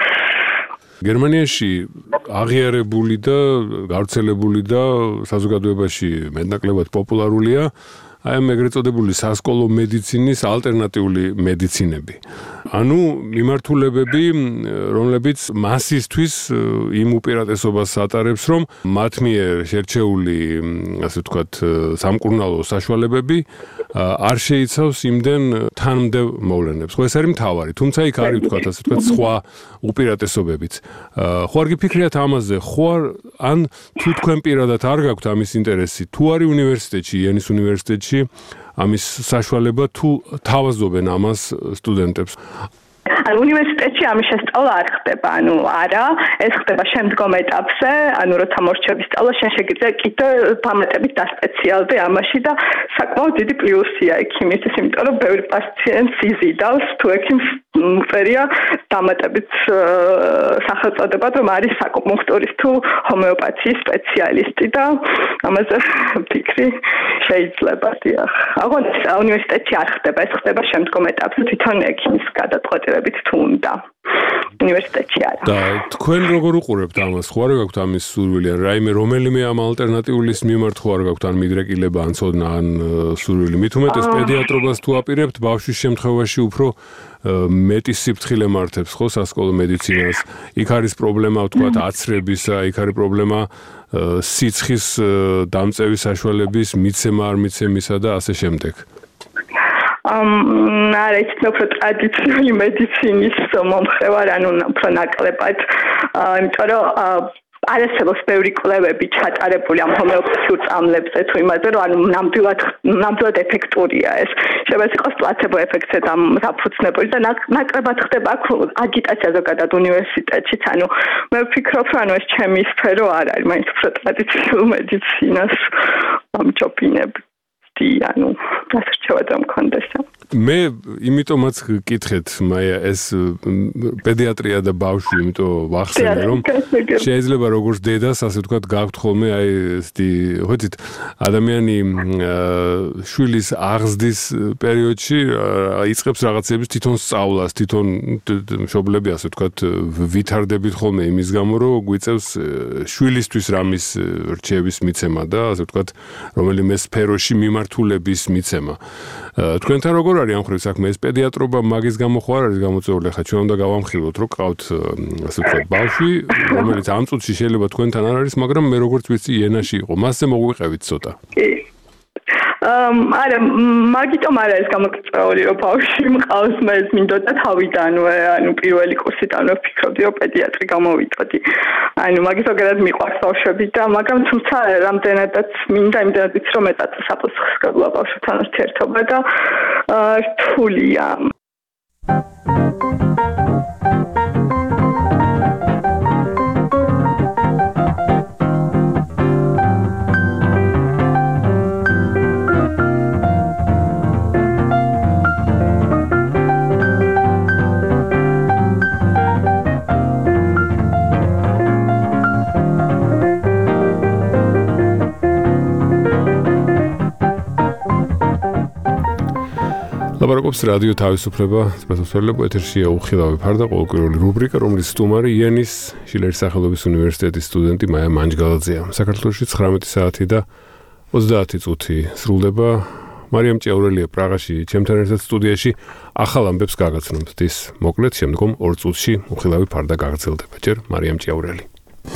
გერმანიაში აღიარებული და გავრცელებული და საზოგადოებაში მეტნაკლებად პოპულარულია აი ამ ეგრეთ წოდებული სასკოლო მედიცინის ალტერნატიული მედიცინები. ანუ მიმართულებები, რომლებიც მასისთვის იმ უპირატესობას ატარებს, რომ მათ მიერ შერჩეული, ასე ვთქვათ, სამკურნალო საშუალებები არ შეიცავს იმდენ თანმდევ მოვლენებს. ხო, ეს არის მთავარი, თუმცა იქ არის, ვთქვათ, ასე ვთქვათ, სხვა უპირატესობებიც. ხო არ გიფიქრიათ ამაზე, ხო არ ან თუ თქვენ პირადად არ გაქვთ ამის ინტერესი, თუ არის უნივერსიტეტში, იენის უნივერსიტეტში ამის საშუალება თუ თავაზობენ ამას სტუდენტებს? ანუ უნივერსიტეტში ამის შესწავლა არ ხდება, ანუ არა, ეს ხდება შემდგომ ეტაპზე, ანუ როცა მორჩები სწავლა, შენ შეგიძლია კიდე დამატებით დასპეციალდე ამაში და საკმაოდ დიდი პლუსია იქ იმისთვის, იმიტომ რომ ბევრი პაციენტს იზიდავს, თუ ექიმს წერია დამატებით სახელწოდებად, რომ არის საკუნქტურის თუ ჰომეოპათიის სპეციალისტი და ამაზე ფიქრი შეიძლება დიახ. აღარ უნივერსიტეტში არ ხდება, ეს ხდება შემდგომ ეტაპზე თვითონ ექიმის გადაწყვეტილებით თუ უნდა. უნივერსიტეტში არა. და თქვენ როგორ უყურებთ ამას? ხო არ გაქვთ ამის სურვილი? რაიმე რომელიმე ამ ალტერნატიულის მიმართ ხო არ გაქვთ ან მიდრეკილება, ან ცოდნა, ან სურვილი? მით უმეტეს პედიატრობას თუ აპირებთ, ბავშვის შემთხვევაში უფრო მეტი სიფრთხილე მართებს ხო სასკოლო მედიცინას. იქ არის პრობლემა, ვთქვათ, აცრებისა, იქ არის პრობლემა სიცხის დამწევის საშუალების მიცემა არ მიცემისა და ასე შემდეგ. ამ არა ის უფრო ტრადიციული მედიცინის მომხრე ვარ, ანუ უფრო ნაკლებად, იმიტომ რომ არასდროს ბევრი კვლევები ჩატარებული ამ ჰომეოპათიურ წამლებზე თუ იმაზე, რომ ანუ ნამდვილად ნამდვილად ეფექტურია ეს. შეიძლება იყოს პლაცებო ეფექტზე დაფუძნებული და ნაკლებად ხდება აქ აგიტაცია ზოგადად უნივერსიტეტშიც, ანუ მე ვფიქრობ, რომ ანუ ეს ჩემი სფერო არ არის, მაინც უფრო ტრადიციულ მედიცინას ამჯობინებ. ანუ ასე რჩევად რომ მქონდეს. მე იმიტომაც გკითხეთ, მაია, ეს პედიატრია და ბავშვი, იმიტომ ვახსენე, რომ შეიძლება როგორც დედას, ასე ვთქვათ, გაქვთ ხოლმე აი ესეთი, ხოთით, ადამიანი შვილის აღზრდის პერიოდში იწყებს რაღაცების თვითონ სწავლას, თვითონ მშობლები, ასე ვთქვათ, ვითარდებით ხოლმე იმის გამო, რომ გვიწევს შვილისთვის რამის რჩევის მიცემა და ასე ვთქვათ, რომელიმე სფეროში მიმართულების მიცემა. თქვენთან როგორ არის ამ ხრივ საქმე? ეს პედიატრობა მაგის გამო ხო არ არის გამოწვეული? ხა ჩვენ უნდა გავამხილოთ, რომ ყავთ ასე ვთქვათ ბავშვი, რომელიც ამ წუთში შეიძლება თქვენთან არ არის, მაგრამ მე როგორც ვიცი, იენაში იყო. მასზე მოგვიყევით ცოტა. კი. ამ არა, მაგიტომ არ არის გამოწვეული, რომ ბავშვი მყავს, მე მინდოდა თავიდანვე, ანუ პირველი კურსიდანვე ვფიქრობდი, რომ პედიატრი გამოვიწოდი. ანუ მაგის ზოგადად მიყვარს ბავშვები და მაგრამ თუმცა რამდენადაც მინდა იმდენად ვიცი, რომ ეწაწა საფოსხლო ბავშვთან ურთიერთობა და რთულია. ლაპარაკობს რადიო თავისუფლება, სპეციალისტები ეთერშია უხილავი ფარდა ყოველკვირეული რუბრიკა, რომლის სტუმარი იენის შილერის სახელობის უნივერსიტეტის სტუდენტი მაია მანჯგალაძეა. საქართველოში ცხრამეტი საათი და ოცდაათი წუთი სრულდება. მარიამ ჭიაურელია პრაღაში ჩემთან ერთად სტუდიაში ახალ ამბებს გაგაცნობთ ის მოკლედ შემდგომ ორ წუთში უხილავი ფარდა გაგრძელდება. ჯერ მარიამ ჭიაურელი.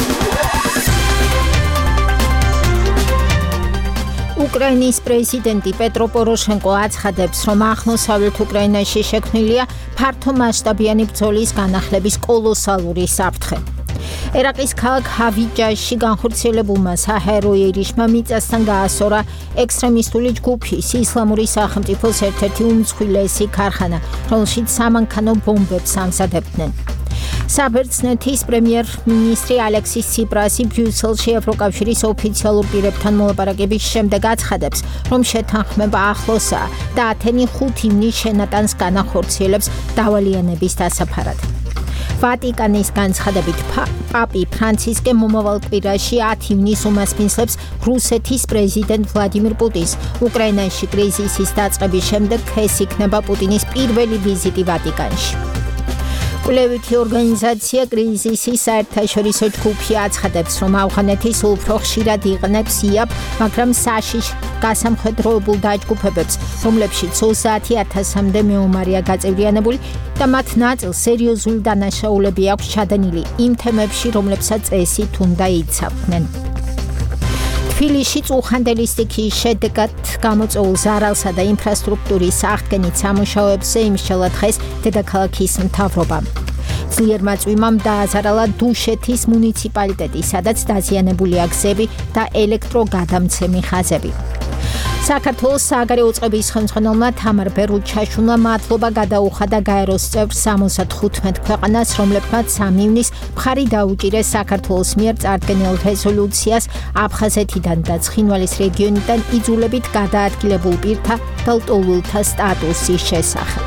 უკრაინის პრეზიდენტი პეტრო პოროშენკო აცხადებს, რომ აღმოსავლეთ უკრაინაში შექმნილია ფართომასშტაბიანი ბრძოლის განახლების კოლოსალური საფრთხე. ერაყის ქალაქ ჰავიჯაში განხორციელებულმა საჰაერო ერიშმა მიწასთან გაასწორა ექსტრემისტული ჯგუფის ისლამური სახელმწიფოს ერთ-ერთი უმსხვილესი ქარხანა, რომელშიც სამანქანო ბომბებს ამზადებდნენ. საბერძნეთის პრემიერ-მინისტრი ალექსის ციპრასი ბრიუსელში ევროკავშირის ოფიციალურ პირებთან მოლაპარაკების შემდეგ აცხადებს, რომ შეთანხმება ახლოსაა და ათენი ხუთ ივნისს შენატანს განახორციელებს დავალიანების დასაფარად. ვატიკანის განცხადებით პაპი ფრანცისკე მომავალ კვირაში ათი ივნისს უმასპინძლებს რუსეთის პრეზიდენტ ვლადიმირ პუტინს. უკრაინაში კრიზისის დაწყების შემდეგ ეს იქნება პუტინის პირველი ვიზიტი ვატიკანში. კვლევითი ორგანიზაცია კრიზისის საერთაშორისო ჯგუფი აცხადებს, რომ ავღანეთის უფრო ხშირად იყენებს იაპ, მაგრამ საშიშ გასამხედროებულ დაჯგუფებებს, რომლებშიც ოცდაათი ათასამდე მეომარია გაწევრიანებული და მათ ნაწილს სერიოზული დანაშაულები აქვს ჩადენილი იმ თემებში, რომლებსაც წესით უნდა იცავდნენ. თბილისში წუხანდელი სტიქიის შედეგად გამოწვეულ ზარალსა და ინფრასტრუქტურის აღდგენით სამუშაოებზე იმსჯელა დღეს დედაქალაქის მთავრობა. ძლიერმა წვიმამ დააზარალა დუშეთის მუნიციპალიტეტი, სადაც დაზიანებულია გზები და ელექტროგადამცემი ხაზები. საქართველოს სააგარეო წყების ხელმძღვანელმა თამარ ბერუჩაშვილმა მადლობა გადაუხადა გაეროს წევრ სამოცდახუთ ქვეყანას, რომლებმაც სამი ივნისს მხარი დაუჭირეს საქართველოს მიერ წარდგენილ რეზოლუციას აფხაზეთიდან და ცხინვალის რეგიონიდან იძულებით გადაადგილებულ პირთა და ლტოლვილთა სტატუსის შესახებ.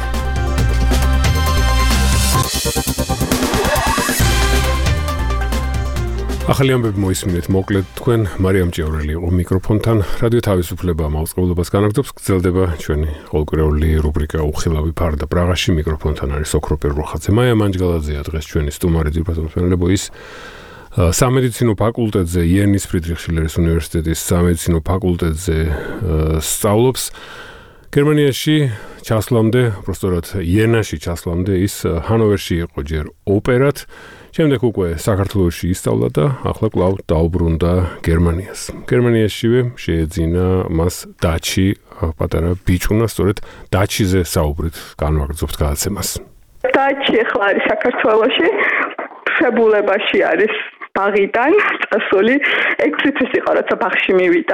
ახალი ამბები მოისმინეთ მოკლედ თქვენ მარიამ ჭიაურელი იყო მიკროფონთან. რადიო თავისუფლება მაუწყებლობას განაგრძობს, გრძელდება ჩვენი ყოველკვირეული რუბრიკა უხილავი ფარდა პრაღაში. მიკროფონთან არის ოქრო პერუხაძე. მაია მანჯგალაძეა დღეს ჩვენი სტუმარი ძირფასო მსმენელებო. ის სამედიცინო ფაკულტეტზე იენის ფრიდრიხ შილერის უნივერსიტეტის სამედიცინო ფაკულტეტზე სწავლობს. გერმანიაში ჩასვლამდე, უბრალოდ იენაში ჩასვლამდე ის ჰანოვერში იყო ჯერ ოპერად. შემდეგ უკვე საქართველოში ისწავლა და ახლა კვლავ დაუბრუნდა გერმანიას. გერმანიაშივე შეეძინა მას დაჩი პატარა ბიჭუნა, სწორედ დაჩიზე საუბრით განვაგრძობთ გადაცემას. დაჩი ახლა არის საქართველოში, შებულებაში არის ბაღიდან წასული, ექვსი თვის იყო, როცა ბაღში მივიდა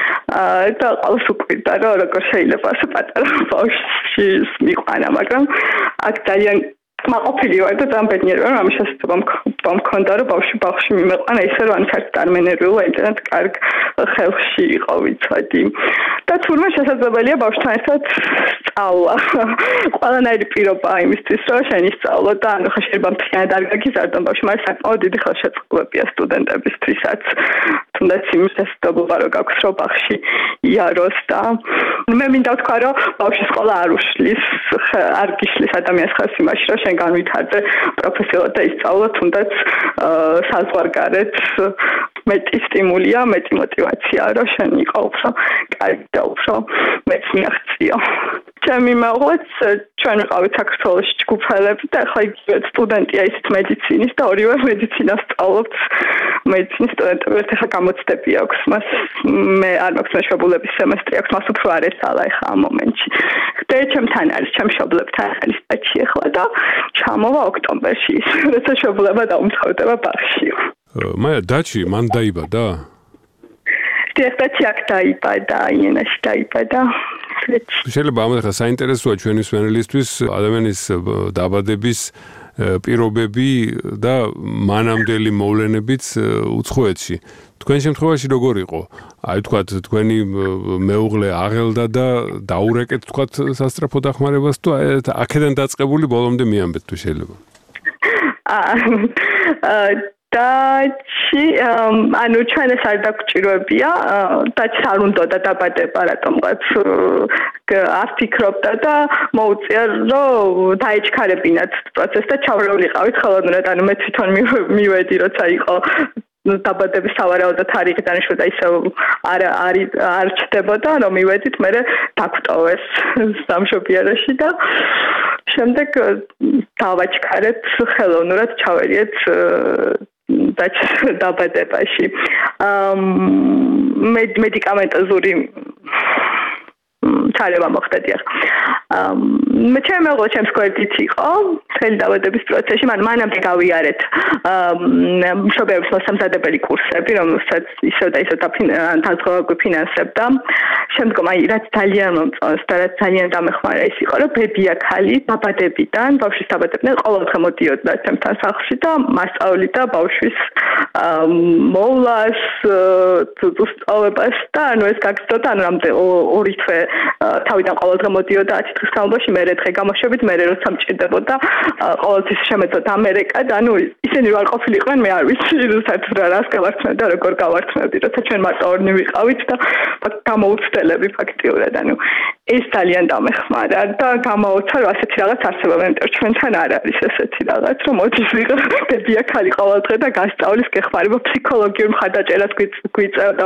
და ყავს უკვირდა, რომ როგორ შეიძლება ასე პატარა ბავშვი მიყვანა, მაგრამ აქ ძალიან მაყოფილი ვარ და ძალიან ბედნიერი ვარ, რომ ამის შესაძლებლობა მქონდა, რომ ბავშვი ბაღში მიმეყვანა ისე, რომ საერთოდ არ მენერვიულა, იმდენად კარგ ხელში იყო, ვიცოდი. და თურმე შესაძლებელია ბავშვთან ერთად სწავლა. ყველანაირი პირობაა იმისთვის, რომ შენი სწავლო და ანუ ხა შეიძლება მთლიანად არ გაგიზარდონ ბავშვი, მაგრამ საკმაოდ დიდი ხელშეწყობებია სტუდენტებისთვისაც. თუნდაც იმ შესაძლებლობა რომ გაქვს, რომ ბაღში იაროს და მე მინდა ვთქვა, რომ ბავშვის სკოლა არ უშლის, არ გიშლის ადამიანს ხელს იმაში, რომ შენ განვითარდე პროფესიულად და ისწავლო, თუნდაც საზღვარგარეთ მეტი სტიმულია, მეტი мотиваცია, რომ შენ იყო უფრო კარგი და უფრო მეც მიაღწიო. ჩემი მეუღლეც ჩვენ ვიყავით საქართველოში ჯგუფელები და ახლა იგივე სტუდენტია ისეთ მედიცინის და ორივე მედიცინას სწავლობთ. მედიცინის სტუდენტები ახლა გამოცდები აქვს მას. მე არ მაქვს მეშვეობლების სემესტრი აქვს, მას უფრო არ ესალა ახლა ამ მომენტში. და ჩემთან არის, ჩემ მშობლებთან არის დაჩი ახლა და ჩამოვა ოქტომბერში, როცა მშობლება დაუმცხოვდება ბაღში. მაია დაჩი მან დაიბადა? დაჩი აქ დაიბადა, იენაში დაიბადა. შეიძლება ამათ ახლა საინტერესოა ჩვენი მსმენელისთვის ადამიანის დაბადების პირობები და მანამდელი მოვლენებიც უცხოეთში. თქვენ შემთხვევაში როგორ იყო? აი თქვათ თქვენი მეუღლე აღელდა და დაურეკეთ თქვათ სასწრაფო დახმარებას თუ აქედან დაწყებული ბოლომდე მიამბეთ თუ შეიძლება. აა დაჩი ანუ ჩვენ ეს არ დაგჭიროებია, დაჩი არ უნდა დაბადება რატომღაც არ ფიქრობდა და მოუწია რომ დაეჩქარებინათ პროცესს და ჩავრეულიყავით ხელოვნურად, ანუ მე თვითონ მივედი როცა იყო დაბადების სავარაუდო თარიღი დანიშნულდა ისევ არ არ არ ჩდებოდა, რომ მივედით მე დაგვტოვეს სამშობიაროში და შემდეგ დავაჩქარეთ ხელოვნურად ჩავერიეთ დაბადებაში. მედიკამენტოზური ჩარევა მოხდა დიახ. მე ჩემი მეგობრო ჩემს გვერდით იყო მთელი დაბადების პროცესში, მან მანამდე გავიარეთ მშობიარობის მოსამზადებელი კურსები, რომელსაც ისევ და ისევ თანხმობა გვიფინანსებდა. შემდგომ აი რაც ძალიან მომწონს და რაც ძალიან დამეხმარა ის იყო, რომ ბებია ქალი დაბადებიდან, ბავშვის დაბადებიდან ყოველდღე მოდიოდა ჩემთან სახლში და მასწავლიდა ბავშვის მოვლას, სწავლებას და ანუ ეს გაგრძელდა, ანუ რამდენი ორი თვე თავიდან ყოველდღე მოდიოდა ათი დღის განმავლობაში, მერე დღე გამოშვებით, მერე როცა მჭირდებოდა ყოველთვის შემეწოდა ამერიკად, ანუ ისინი რო არ ყოფილიყვნენ, მე არ ვიცი რუსად რა რას გავართმევ და როგორ გავართმევდი, როცა ჩვენ მარტო ორნი ვიყავით და გამოუცდელები ფაქტიურად, ანუ ეს ძალიან დამეხმარა და გამაოცა რომ ასეთი რაღაც არსებობს, იმიტომ რომ ჩვენთან არ არის ესეთი რაღაც, რომ მოდის ვიღა ბებია ქალი ყოველდღე და გასწავლის გეხმარება ფსიქოლოგიურ მხარდაჭერას გვიწევდა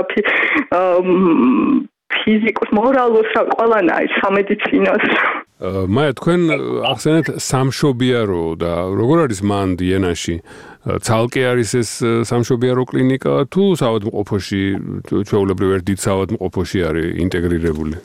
ფიზიკოს, მორალოს, რა ყველანა ის სამედიცინოს. მაია, თქვენ ახსენეთ სამშობიარო და როგორ არის მანდ იანაში? ცალკე არის ეს სამშობიარო კლინიკა თუ საავადმყოფოში, ჩვეულებრივ ერთ დიდ საავადმყოფოში არის ინტეგრირებული?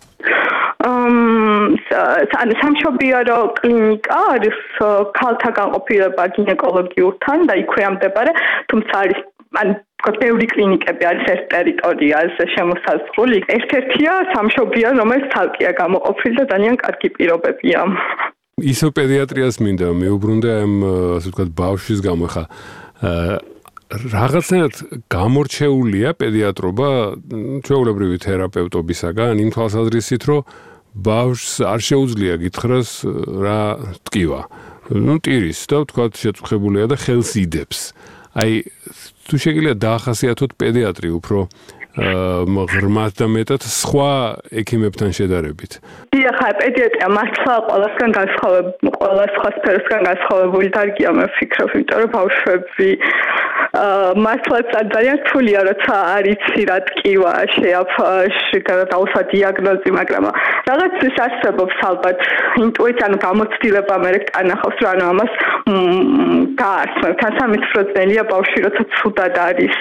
ან სამშობიარო კლინიკა არის ქალთა განყოფილება გინეკოლოგიურთან და იქვე ამდებარე, თუმცა არის ან ბევრი კლინიკები არის ეს ტერიტორიაზე შემოსაზღვრული. ერთ-ერთია სამშობიარო, რომელიც თალკია გამოყოფილი და ძალიან კარგი პირობებია. ისო პედიატრიას მინდა მეუბრუნდა ამ ასე ვთქვათ ბავშვის გამო ხა რაღაცნაირად გამორჩეულია პედიატრობა ჩვეულებრივი თერაპევტობისაგან იმ თვალსაზრისით, რომ ბავშვს არ შეუძლია გითხრას რა ტკივა. ნუ ტირის და ვთქვათ შეწუხებულია და ხელს იდებს. აი თუ შეგიძლია დაახასიათოთ პედიატრი უფრო ღრმად და მეტად სხვა ექიმებთან შედარებით. დიახ, პედიატრია მართლა ყველასგან განსხვავებული, ყველა სხვა სფეროსგან განსხვავებული დარგია, მე ვფიქრობ, იმიტომ რომ ბავშვები მართლაც ძალიან რთულია, როცა არ იცი რა ტკივა შეაფაში, გადაუსვა დიაგნოზი, მაგრამ რაღაც ის არსებობს ალბათ ინტუიცია, ანუ გამოცდილება მე კანახავს, რომ ანუ ამას გააცნობ. თან სამით პროცენტია ბავშვი, როცა ცუდად არის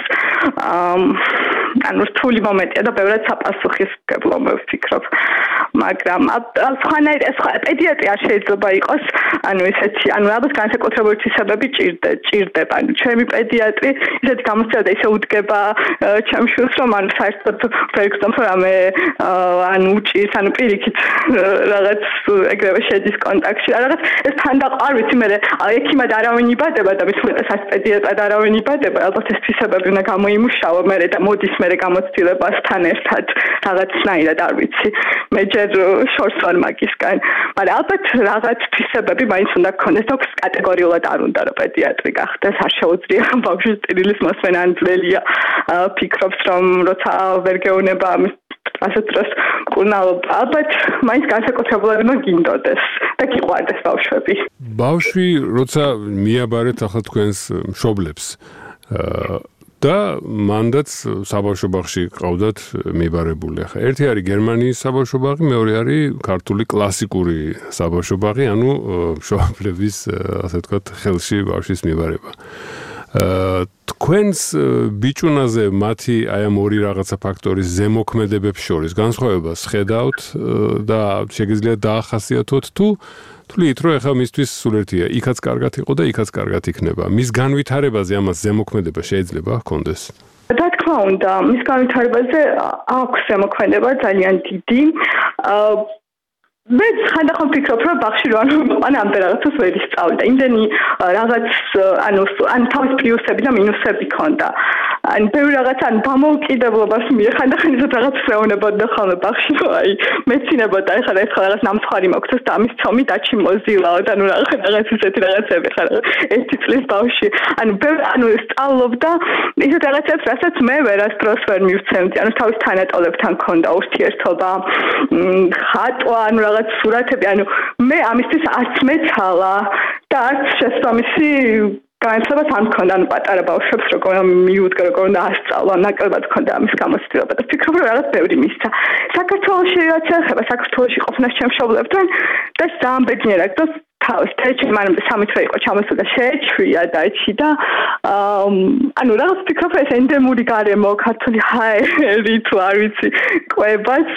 ანუ რთული მომენტია და ბევრად საპასუხისმგებლო მე ვფიქრობ. მაგრამ სხვანაირ პედიატრი არ შეიძლება იყოს, ანუ ესეთი, ანუ ალბათ განსაკუთრებული თვისებები ჭირდება. ანუ ჩემი პედიატრი ისეთი გამოცდილება და ისე უდგება ჩემს შვილს, რომ ანუ საერთოდ ვერ გწონს რამე ანუ უჭირს, ანუ პირიქით რაღაც ეგრევე შედის კონტაქტში. რაღაც ეს თანდაყ არ ვიცი, მე ექიმად არავინ იბადება და მის უმეტესად პედიატრად არავინ იბადება, ალბათ ეს თვისებები უნდა გამოიმუშავა მე და მოდის მე გამოცდილებასთან ერთად რაღაცნაირად არ ვიცი. მე ჯერ შორს ვარ მაგისგან, მაგრამ ალბათ რაღაც თვისებები მაინც უნდა გქონდეს და კატეგორიულად არ უნდა რომ პედიატრი გახდეს, არ შეუძლია ბავშვის ტირილის მოსმენა ანძველია. ფიქრობს რომ როცა ვერ გეუნება ამის ასეთ დროს მკურნალობა, ალბათ მაინც განსაკუთრებულად უნდა გინდოდეს და გიყვარდეს ბავშვები. ბავშვი როცა მიაბარეთ ახლა თქვენს მშობლებს და მანდაც საბავშვო ბაღში ყავდათ მიბარებული. ახლა ერთი არის გერმანიის საბავშვო ბაღი, მეორე არის ქართული კლასიკური საბავშვო ბაღი, ანუ მშობლების ასე ვთქვათ ხელში ბავშვის მიბარება. თქვენს ბიჭუნაზე მათი აი ამ ორი რაღაცა ფაქტორის ზემოქმედებებს შორის განსხვავებას ხედავთ და შეგიძლიათ დაახასიათოთ თუ თვლით რომ ახლა მისთვის სულ ერთია, იქაც კარგად იყო და იქაც კარგად იქნება. მის განვითარებაზე ამას ზემოქმედება შეიძლება ჰქონდეს? რა თქმა უნდა, მის განვითარებაზე აქვს ზემოქმედება ძალიან დიდი. მე ხანდახან ვფიქრობ, რომ ბაღში რო ანუ მან ამ რაღაცას ვერ ისწავლდა. იმდენი რაღაც ანუ ან თავის პლუსები და მინუსები ქონდა. ან ბევრი რაღაც ან დამოუკიდებლობას მიეხანდახან ისეთ რაღაც შეეუნებოდა ხოლმე ბაღში, რომ აი მეცინებოდა ეხლა ეხლა რაღაც ნამსხარი მოგცეს და ამის ცომი დაჩი მოზილაო და ნუ რაღაც ისეთი რაღაცები ხარ ერთი წლის ბავში. ანუ ბევრი ანუ სწავლობდა ისეთ რაღაცებს, რასაც მე ვერასდროს ვერ მივცემდი. ანუ თავის თანატოლებთან ქონდა ურთიერთობა, ხატვა, ანუ რაღაც სურათები, ანუ მე ამისთვის არც მეცალა და არც შესაბამისი განათლებას არ მქონდა, ანუ პატარა ბავშვებს როგორ მიუდგა, როგორ უნდა ასწავლა, ნაკლებად ჰქონდა ამის გამოცდილება და ვფიქრობ, რომ რაღაც ბევრი მისცა. საქართველოში რაც ეხება საქართველოში ყოფნას ჩემშობლებთან და ძალიან ბედნიერად და თავს თეჩი მანამდე სამი თვე იყო ჩამოსულა შეეჩვია და ეჩი და ანუ რაღაც ვფიქრობ, ეს ენდემური გარემო ქართული ჰაერი თუ არ ვიცი კვებაც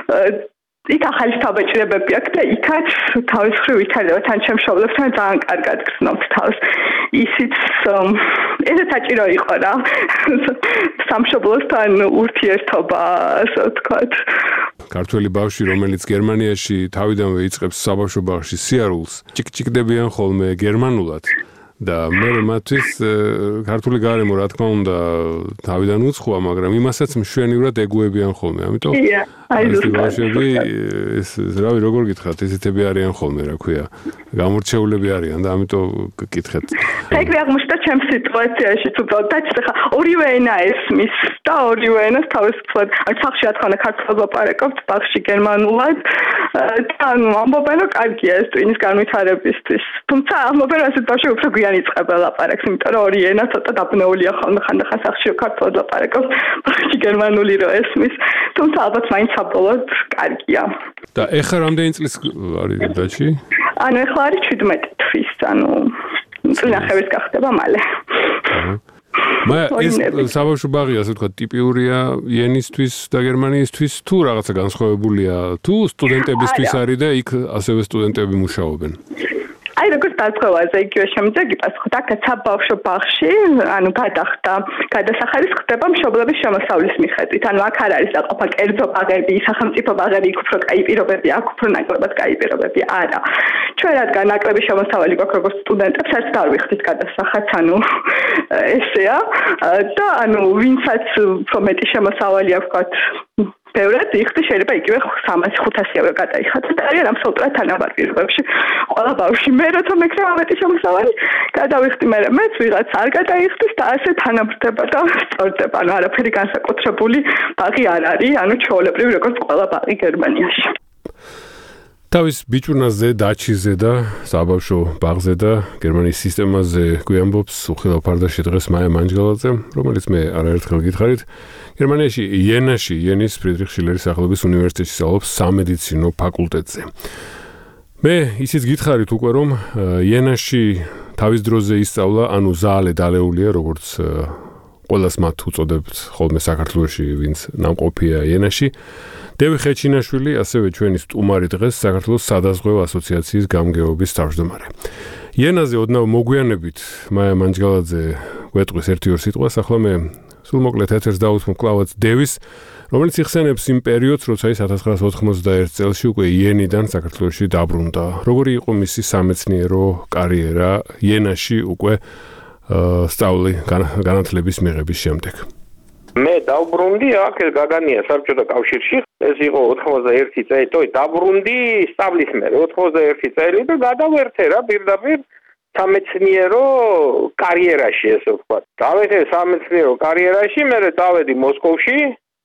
იქ ახალი თავბეჭდებები აქვს და იქაც თავის მხრივ ვითარდება თან ჩემშობლებთან ძალიან კარგად გრძნობთ თავს. ისიც ესე საჭირო იყო რა სამშობლოსთან ურთიერთობა, ასე ვთქვათ. ქართველი ბავშვი, რომელიც გერმანიაში თავიდანვე იწყებს საბავშვო ბაღში სიარულს, ჭიკჭიკდებიან ხოლმე გერმანულად. და მე მათთვის ქართული გარემო რა თქმა უნდა თავიდან უცხოა, მაგრამ იმასაც მშვენივრად ეგუებიან ხოლმე. ამიტომ ეს ბავშვები ეს რავი როგორ გითხრათ, ესეთები არიან ხოლმე, რა ქვია, გამორჩეულები არიან და ამიტომ გკითხეთ. ეგრე აღმოჩნდა ჩემს სიტუაციაში, თუ დაჩ ხა ორივე ენა ესმის და ორივე ენას თავისუფლად, ან სახში რა თქმა უნდა ქართულად ვაპარაკობთ, ბაღში გერმანულად და ანუ ამბობენ რომ კარგია ეს ტვინის განვითარებისთვის. თუმცა ამბობენ რომ ასეთ ბავშვი უფრო გვიან იწყება ლაპარაკს, იმიტომ რომ ორი ენა ცოტა დაბნეულია ხოლმე ხანდახან სახში ქართულად ლაპარაკობს, ბაღში გერმანული რო ესმის. თუმცა ალბათ მაინც საბოლოოდ კარგია. და ეხლა რამდენი წლის არის დაჩი? ანუ ეხლა არის შვიდმეტი თვის, ანუ წინახევით გახდება მალე. მაგრამ ეს საბავშვო ბაღი, ასე ვთქვათ, ტიპიურია იენისთვის და გერმანიისთვის თუ რაღაცა განსხვავებულია, თუ სტუდენტებისთვის არის და იქ ასევე სტუდენტები მუშაობენ? აი როგორც დაწყვევაზე იგივე შემდეგი პასუხი აქაც საბავშვო ბაღში, ანუ გადახდა, გადასახადის ხდება მშობლების შემოსავლის მიხედვით. ანუ აქ არ არის დაყოფა კერძო ბაღები, სახელმწიფო ბაღები, იქ უფრო კაი პირობები, აქ უფრო ნაკლებად კაი პირობები. არა. ჩვენ რადგან ნაკლები შემოსავალი გვაქვს როგორც სტუდენტებს, არც არ ვიხდით გადასახადს, ანუ ესეა და ანუ ვინცაც უფრო მეტი შემოსავალი აქვს, ვთქვათ, ბევრად იხდი შეიძლება იგივე სამას ხუთასი ევრო გადაიხადოს და არიან აბსოლუტურად თანაბარ პირობებში. ყველა ბავშვი მე როცა მეკრა ამეტი შემოსავალი გადავიხდი მე მეც ვიღაც არ გადაიხდის და ასე თანაბრდება და სწორდება. ანუ არაფერი განსაკუთრებული ბაღი არ არის, ანუ ჩვეულებრივი როგორც ყველა ბაღი გერმანიაში. თავის ბიჭუნაზე, დაჩიზე და საბავშვო ბაღზე და გერმანიის სისტემაზე გვიამბობს უხილავ ფარდაში დღეს მაია მანჯგალაძე, რომელიც მე არაერთხელ გითხარით. გერმანიაში იენაში, იენის ფრიდრიხ შილერის სახელობის უნივერსიტეტში სწავლობს სამედიცინო ფაკულტეტზე. მე ისიც გითხარით უკვე რომ იენაში თავის დროზე ისწავლა, ანუ ზაალე დალეულია, როგორც ყველას მათ უწოდებთ ხოლმე საქართველოში, ვინც ნამყოფია იენაში. დევი ხეჩინაშვილი, ასევე ჩვენი სტუმარი დღეს საქართველოს სადაზღვევო ასოციაციის გამგეობის თავმჯდომარე. იენაზე ოდნავ მოგვიანებით მაია მანჯგალაძე გვეტყვის ერთი-ორ სიტყვას, ახლა მე სულ მოკლედ ეთერს დავუთმობ კლავაც დევის, რომელიც იხსენებს იმ პერიოდს, როცა ის ათას ცხრაასა ოთხმოცდაერთ წელს უკვე იენიდან საქართველოში დაბრუნდა. როგორი იყო მისი სამეცნიერო კარიერა იენაში უკვე სწავლი განათლების მიღების შემდეგ? მე დავბრუნდი აქ გაგანია საბჭოთა კავშირში, ეს იყო ოთხმოცდაერთი წელი, თოი დაბრუნდი სწავლის მერე ოთხმოცდაერთი წელი და გადავერთე რა პირდაპირ სამეცნიერო კარიერაში, ესე ვთქვათ. დავეთე სამეცნიერო კარიერაში, მერე დავედი მოსკოვში,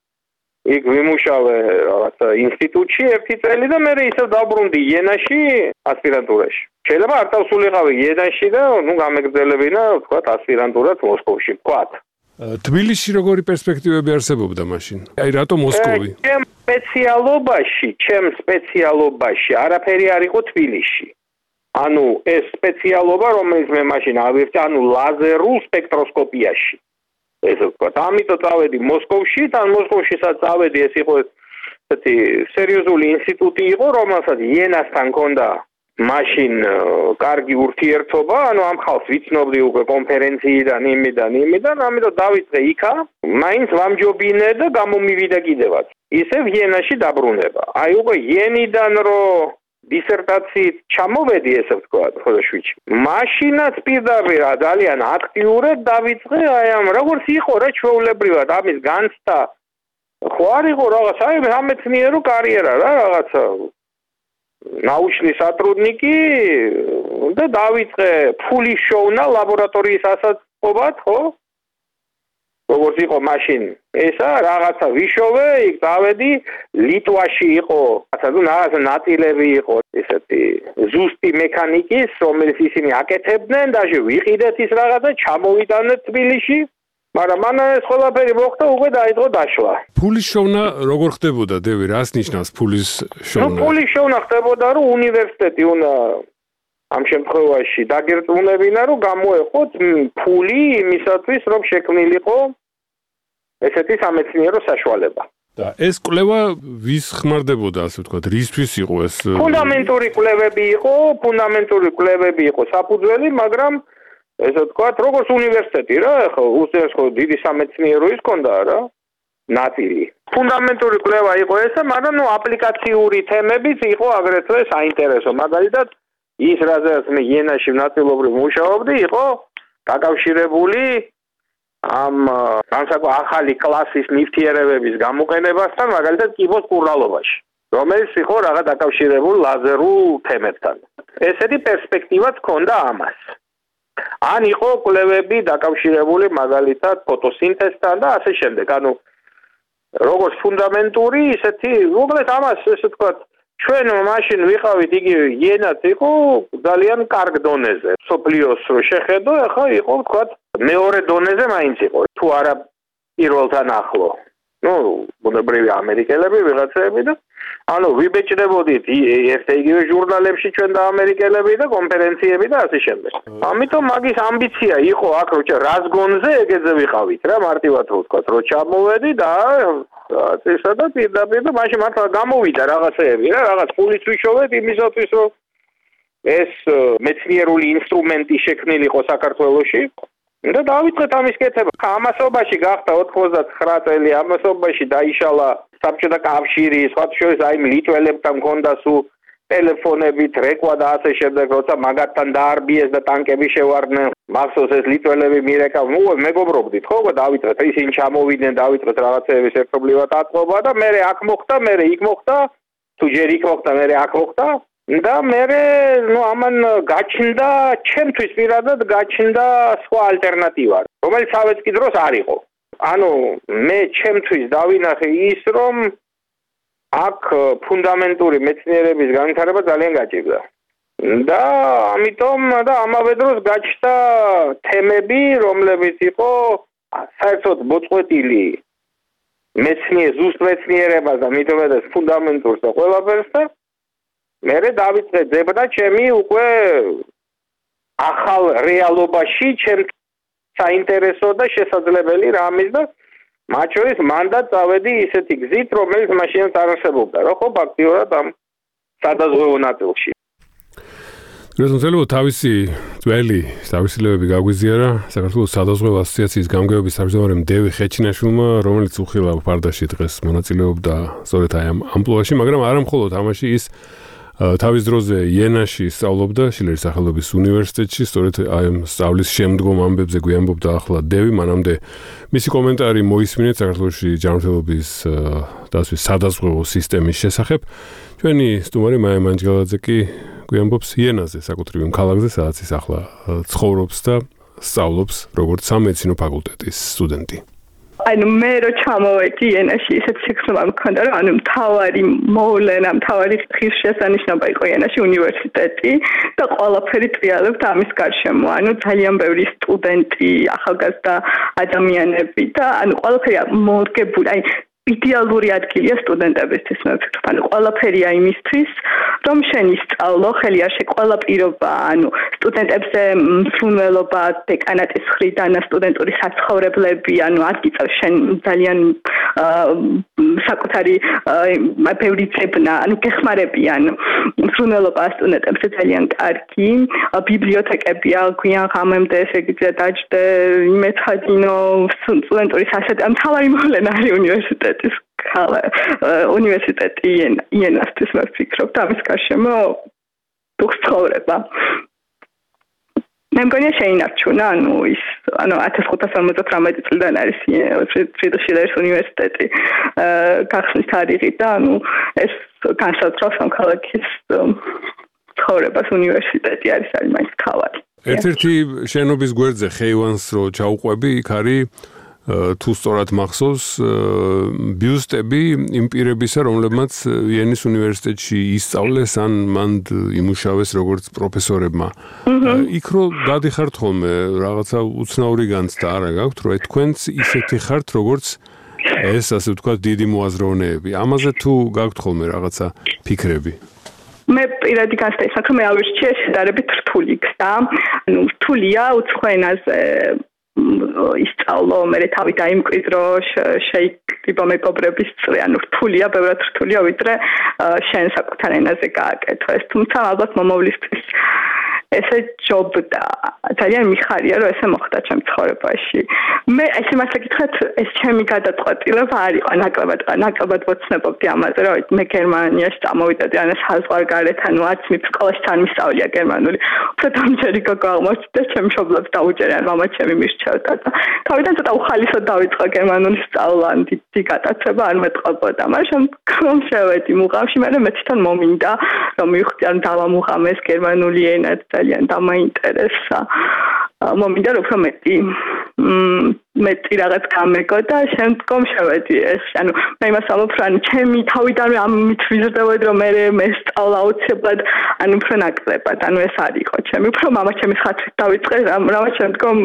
იქ ვიმუშავე რაღაც ინსტიტუტში ერთი წელი და მერე ისევ დავბრუნდი იენაში ასპირანტურაში. შეიძლება არ დავსულიყავი იენაში და ნუ გამეგრძელებინა, ვთქვათ, ასპირანტურაც მოსკოვში, ვთქვათ. თბილისში როგორი პერსპექტივები არსებობდა მაშინ? აი რატო მოსკოვი? ჩემ სპეციალობაში, ჩემ სპეციალობაში არაფერი არ იყო თბილისში. ანუ ეს სპეციალობა, რომელიც მე მაშინ ავიღე, ანუ ლაზერულ სპექტროსკოპიაში. ესე ვთქვათ, ამიტომ წავედი მოსკოვში, თან მოსკოვშისაც წავედი, ეს იყო ესეთი სერიოზული ინსტიტუტი იყო, რომელსაც იენასთან ჰქონდა მაშინ კარგი ურთიერთობა, ანუ ამ ხალხს ვიცნობდი უკვე კონფერენციიდან, იმიდან, იმიდან, ამიტომ დავიწყე იქა, მაინც ვამჯობინე და გამომივიდა კიდევაც. ისევ იენაში დაბრუნება. აი უკვე იენიდან რო დისერტაციით ჩამოვედი, ესე ვთქვათ, ხოდოშვიჩი. მაშინაც პირდაპირ ძალიან აქტიურად დავიწყე აი ამ როგორც იყო რა ჩვეულებრივად ამის განცდა. ხო არ იყო რაღაც აი სამეცნიერო კარიერა რა რაღაცა научный сотрудники და დავიწყე ფული შოვნა ლაბორატორიის ასაწყობად, ხო? როგორც იყო მაშინ ესა რაღაცა ვიშოვე, იქ დავედი, ლიტვაში იყო, რაღაცა თუ რაღაცა ნაწილები იყო, ესეთი ზუსტი მექანიკის, რომელიც ისინი აკეთებდნენ, даже ვიყიდეთ ის რაღაცა, ჩამოვიტანეთ თბილისში, მაგრამ მან ეს ყველაფერი მოხდა, უკვე დაიწყო დაშლა. ფულის შოვნა როგორ ხდებოდა, დევი, რას ნიშნავს ფულის შოვნა? ნუ ფულის შოვნა ხდებოდა, რომ უნივერსიტეტი უნდა ამ შემთხვევაში დაგერწმუნებინა, რომ გამოეყოთ ფული იმისათვის, რომ შექმნილიყო ესეთი სამეცნიერო საშუალება. და ეს კვლევა ვის ხმარდებოდა, ასე ვთქვათ, რისთვის იყო ეს? ფუნდამენტური კვლევები იყო, ფუნდამენტური კვლევები იყო საფუძველი, მაგრამ ესე ვთქვათ, როგორც უნივერსიტეტი რა, ხო, უსწრებს ხო დიდი სამეცნიერო ის ქონდა რა, ნაწილი. ფუნდამენტური კვლევა იყო ესა, მაგრამ ნუ აპლიკაციური თემებიც იყო აგრეთვე საინტერესო. მაგალითად, ის რაზეც მე იენაში ნაწილობრივ მუშაობდი, იყო დაკავშირებული ამ განსაკუთრებული ახალი კლასის ნივთიერებების გამოყენებასთან, მაგალითად კიბოს კურნალობაში, რომელიც იყო რაღაც დაკავშირებული ლაზერულ თემებთან. ესეთი პერსპექტივაც ჰქონდა ამას. ან იყო კვლევები დაკავშირებული მაგალითად ფოტოსინთეზთან და ასე შემდეგ. ანუ როგორც ფუნდამენტური, ისეთი, უბრალოდ ამას ესე ვთქვათ, ჩვენ მაშინ ვიყავით იგივე იენაც იყო ძალიან კარგ დონეზე. სოფლიოს რო შეხედო, ახლა იყო ვთქვათ მეორე დონეზე მაინც იყო. თუ არა პირველთან ახლო. ნუ ბუნებრივი ამერიკელები ვიღაცები და ანუ ვიბეჭდებოდით ერთ იგივე ჟურნალებში ჩვენ და ამერიკელები და კონფერენციები და ასე შემდეგ. ამიტომ მაგის ამბიცია იყო აქ რო რას გონზე ეგეზე ვიყავით რა მარტივად რო ვთქვათ რო ჩამოვედი და ესა და პირდაპირ და მაშინ მართლა გამოვიდა რაღაცეები რა რაღაც ფულით ვიშოვეთ იმისათვის რომ ეს მეცნიერული ინსტრუმენტი შექმნილიყო საქართველოში და დავიწყეთ ამის კეთება. ამასობაში გახდა ოთხმოცდათხრა წელი, ამასობაში დაიშალა საბჭოთა კავშირი, სხვა შორის აი ლიტველებთან მქონდა სულ ტელეფონებით, რეკვა და ასე შემდეგ, როცა მაგათთან დაარბიეს და ტანკები შევარდნენ. მახსოვს ეს ლიტველები მირეკა, ნუ მეგობრობდით, ხო, დავიწყეთ ისინი ჩამოვიდნენ, დავიწყეთ რაღაცეების ერთობლივად აწყობა და მე აქ მოხდა, მე იქ მოხდა, თუ ჯერ იქ მოხდა, მე აქ მოხდა. და მე ნუ ამან გაჩნდა ჩემთვის პირადად გაჩნდა სხვა ალტერნატივა, რომელიც სავეცკი დროს არ იყო. ანუ მე ჩემთვის დავინახე ის, რომ აქ ფუნდამენტური მეცნიერების განვითარება ძალიან გაჭირდა. და ამიტომ და ამავე დროს გაჩნდა თემები, რომლებიც იყო საერთოდ მოწყვეტილი მეცნიერ ზუსტ მეცნიერებას და მithomedes ფუნდამენტურს და ყველაფერს და მერე დავიწყე ძებნა ჩემი უკვე ახალ რეალობაში ჩემ საინტერესო და შესაძლებელი რამის და მათ შორის მანდ წავედი ისეთი გზით, რომელიც მაშინაც არ არსებობდა, რა ხო ფაქტიურად ამ სადაზღვევო ნაწილში. რეზონსელო თავისი ძველი თავისილებები გაგვიზიარა საქართველოს სადაზღვევო ასოციაციის გამგეობის თავმჯდომარემ დევი ხეჩინაშვილმა, რომელიც უხილავ ფარდაში დღეს მონაწილეობდა სწორედ აი ამ ამპლუაში, მაგრამ არა მხოლოდ ამაში ის თავის დროზე იენაში სწავლობდა შილერის სახელობის უნივერსიტეტში, სწორედ აი ამ სწავლის შემდგომ ამბებზე გვიამბობდა ახლა დევი, მანამდე მისი კომენტარი მოისმინეთ საქართველოში ჯანმრთელობის დასვის სადაზღვევო სისტემის შესახებ. ჩვენი სტუმარი მაია მანჯგალაძე კი გვიამბობს იენაზე, საკუთრივ ქალაქზე, სადაც ის ახლა ცხოვრობს და სწავლობს როგორც სამედიცინო ფაკულტეტის სტუდენტი. ანუ მე რო ჩამოვედი იენაში ისეთ სიქმრა მქონდა რომ ანუ მთავარი მოვლენა, მთავარი ღირსშესანიშნობა იყო იენაში უნივერსიტეტი და ყველაფერი ტრიალებდა ამის გარშემო. ანუ ძალიან ბევრი სტუდენტი, ახალგაზრდა ადამიანები და ანუ ყველაფერი მორგებული, აი იდეალური ადგილია სტუდენტებისთვის, მე ვფიქრობ, ანუ ყველაფერია იმისთვის, რომ შენ ისწავლო, ხელი არ შეგ ყველა პირობა, ანუ სტუდენტებზე მსურველობა დეკანატის მხრიდან, სტუდენტური საცხოვრებლები, ანუ აკიწევ შენ ძალიან საკუთარი ბევრი ძებნა, ანუ გეხმარებიან მსურველობა სტუდენტებზე ძალიან კარგი, ბიბლიოთეკებია, გვიან ღამემდე ესე იგი დაჯდე, იმეცადინო სტუდენტური სასწავლებელი, მთავარი მოვლენა არის უნივერსიტეტი. უნივერსიტეტი იენასთვის მე ვფიქრობ და ამის გარშემო დუხცხოვრება. მე მგონია შეინარჩუნა, ანუ ის, ანუ ათას ხუთას ორმოცდათვრამეტი წლიდან არის ფრიდრიხ შილერის უნივერსიტეტი გახსნის თარიღი და ანუ ეს განსაზღვრავს ამ ქალაქის ცხოვრებას უნივერსიტეტი არის არის მაინც თავი. ერთ-ერთი შენობის გვერდზე ხეივანს რო ჩაუყვები, იქ არის თუ სწორად მახსოვს, ბიუსტები იმ პირებისა, რომლებმაც ვიენის უნივერსიტეტში ისწავლეს ან მანდ იმუშავეს როგორც პროფესორებმა. იქ რო გადიხართ ხოლმე, რაღაცა უცნაური განცდა არა გაქვთ, რომ თქვენც ისეთი ხართ, როგორც ეს ასე ვთქვათ, დიდი მოაზროვნეები. ამაზე თუ გაქვთ ხოლმე რაღაცა ფიქრები? მე პირადი განცდა ის აქვს, რომ მე ავირჩიე შედარებით რთული გზა. ნუ რთულია უცხო ენაზე ისწავლო, მე თავი დაიმკვიდრო, შეიკრიბო მეგობრების წრე, ანუ რთულია, ბევრად რთულია, ვიდრე შენ საკუთარ ენაზე გააკეთო ეს, თუმცა ალბათ მომავლისთვის ესე ჯობდა. ძალიან მიხარია, რომ ესე მოხდა ჩემს ცხოვრებაში. მე ესე მასე გითხრათ, ეს ჩემი გადაწყვეტილება არ იყო, ნაკლებად, ნაკლებად ვოცნებობდი ამაზე, რომ მე გერმანიაში წამოვიდოდი, ან საზღვარგარეთ, ანუ არც მის სკოლაში არ მისწავლია გერმანული. უფრო დამჯერი გოგო აღმოჩნდა, ჩემ მშობლებს დაუჯერე, ან მამა ჩემი მირჩევდა და თავიდან ცოტა უხალისოდ დავიწყო გერმანული სწავლა, ან დიდი გატაცება არ მეტყობოდა, მაგრამ შემდგომ შევედი მუღამში, მაგრამ მე თვითონ მომინდა, რომ მივხვდი, ან დავამუღამეს გერმანული ენა ძალიან დამაინტერესა. მომინდა რომ უფრო მეტი მეტი რაღაც გამეგო და შემდგომ შევედი ეს. ანუ მე იმას ამბობ, რომ ჩემი თავიდან ამით ვიზრდებოდი, რომ მე მე სწავლა აუცილებლად, ანუ უფრო ნაკლებად, ანუ ეს არ იყო ჩემი. უფრო მამა ჩემის ხათრით დავიწყე, რამაც შემდგომ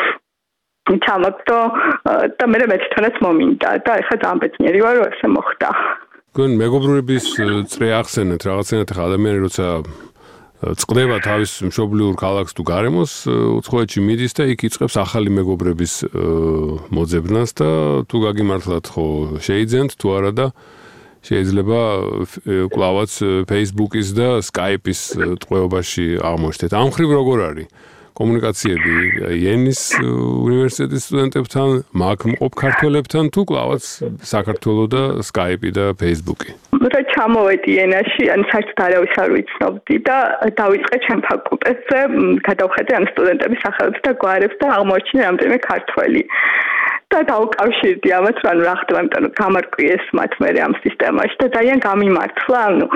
ჩამაგდო და მე მე თვითონაც მომინდა და ეხლა ძალიან ბედნიერი ვარ, რომ ესე მოხდა. გონ მეგობრების წრე ახსენეთ, რაღაცნაირად ახლა ადამიანი როცა წყდება თავის მშობლიურ ქალაქს თუ გარემოს, უცხოეთში მიდის და იქ იწყებს ახალი მეგობრების მოძებნას და თუ გაგიმართლათ ხო შეიძენთ თუ არა და შეიძლება კლავაც Facebook-ის და Skype-ის ტყვეობაში აღმოჩნდეთ. ამ ხრივ როგორ არის კომუნიკაციები იენის უნივერსიტეტის სტუდენტებთან, მაგ მყოფ ქართველებთან თუ კლავაც საქართველოს და Skype-ი და Facebook-ი? რა ჩამოვედი ენაში, ან საერთოდ არავის არ ვიცნობდი და დავიწყე ჩემ ფაკულტეტზე, გადავხედე ამ სტუდენტების სახელებს და გვარებს და აღმოაჩინე რამდენიმე ქართველი. და დავუკავშირდი ამას, ანუ რა ხდება, იმიტომ რომ გამარკვიეს მათ მე ამ სისტემაში და ძალიან გამიმართლა, ანუ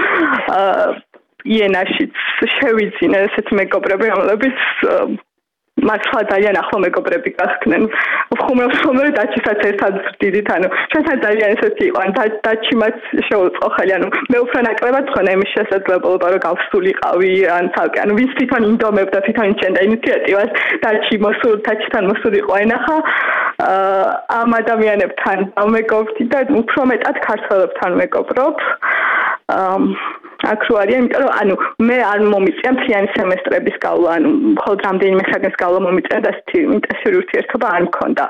იენაშიც შევიძინე ესეთი მეგობრები, რომლებიც მართლა ძალიან ახლო მეგობრები გახდნენ. ხუმრობს რომ დაჩისაც ერთად ვდიდით, ანუ ჩვენთან ძალიან ესეთი იყო, ან დაჩი მათ შეუწყო ხელი, ანუ მე უფრო ნაკლებად ხონა იმის შესაძლებლობა, რომ გავსულიყავი, ან თალკი, ანუ ვის თვითონ ინდომებდა, თვითონ იჩენდა ინიციატივას, დაჩი მოსულ, დაჩიდან მოსულიყო ენახა ამ ადამიანებთან ვმეგობრდი და უფრო მეტად ქართველებთან ვმეგობრობ. აქ რო არის, იმიტომ რომ ანუ მე არ მომიწია მთლიანი სემესტრების გავლა, ანუ მხოლოდ რამდენიმე საგნის გავლა მომიწია და ინტენსიური ურთიერთობა არ მქონდა.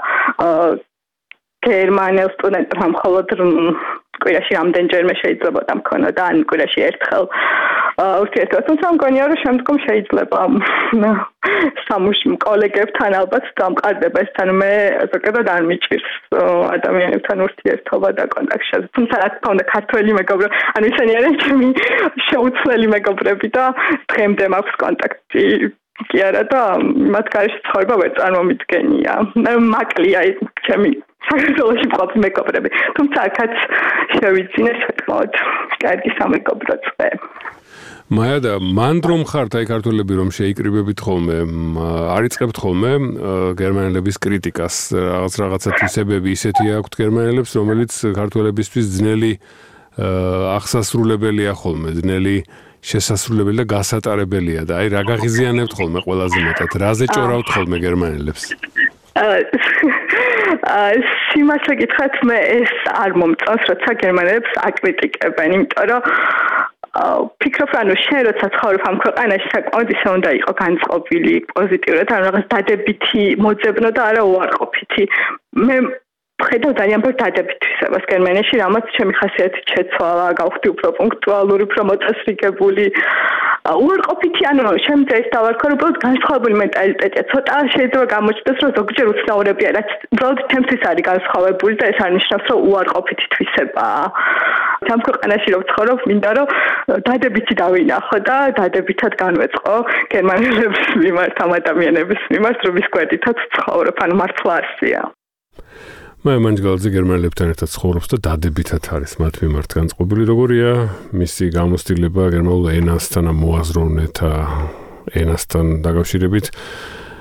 გერმანელ სტუდენტებთან მხოლოდ კვირაში რამდენჯერმე შეიძლებოდა მქონოდა, ან კვირაში ერთხელ ურთიერთობა. თუმცა მგონია რომ შემდგომ შეიძლება სამუშაო კოლეგებთან ალბათ დამყარდება ეს, ანუ მე ზოგადად არ მიჭირს ადამიანებთან ურთიერთობა და კონტაქტში. თუმცა რა თქმა უნდა ქართველი მეგობრები, ანუ ისინი არიან ჩემი შეუცვლელი მეგობრები და დღემდე მაქვს კონტაქტი კი არა და მათ გარშე ცხოვრება ვერ წარმომიდგენია. მაკლია ჩემი საქართველოში მყოფ მეგობრები. თუმცა აქაც შევიძინე საკმაოდ კარგი სამეგობრო წრე. მაია და მან რომ ხართ აი ქართველები რომ შეიკრიბებით ხოლმე, არ იწყებთ ხოლმე გერმანელების კრიტიკას, რაღაც რაღაცა თვისებები ისეთი აქვთ გერმანელებს, რომელიც ქართველებისთვის ძნელი აღსასრულებელია ხოლმე, ძნელი შესასრულებელი და გასატარებელია და აი რა გაღიზიანებთ ხოლმე ყველაზე მეტად, რაზე ჭორავთ ხოლმე გერმანელებს? სიმართლე გითხრათ, მე ეს არ მომწონს, როცა გერმანელებს აკრიტიკებენ, იმიტომ რომ ფიქრობ, ანუ შენ როცა ცხოვრობ ამ ქვეყანაში, საკმაოდ ისე უნდა იყო განწყობილი, პოზიტიურად, ანუ რაღაც დადებითი მოძებნო და არა უარყოფითი. მე ხედავ ძალიან ბევრ დადებით თვისებას გერმანიაში, რამაც ჩემი ხასიათით შეცვალა, გავხდი უფრო პუნქტუალური, უფრო მოწესრიგებული. უარყოფითი, ანუ შემდგე ეს დავარქვა, რომ უბრალოდ განსხვავებული მენტალიტეტია. ცოტა შეიძლება გამოჩნდეს, რომ ზოგჯერ უცნაურებია, რაც უბრალოდ ჩემთვის არის განსხვავებული და ეს არ ნიშნავს, რომ უარყოფითი თვისებაა. ამ ქვეყანაში რომ ვცხოვრობ, მინდა რომ დადებითი დავინახო და დადებითად განვეწყო გერმანელების მიმართ, ამ ადამიანების მიმართ, რომ ის გვერდითაც ვცხოვრობ, ანუ მართლა არსია. მე მანჯგალზე გერმანელებთან ერთად ცხოვრობს და დადებითად არის მათ მიმართ განწყობილი. როგორია მისი გამოცდილება გერმანულ ენასთან, მოაზროვნეთა ენასთან დაკავშირებით?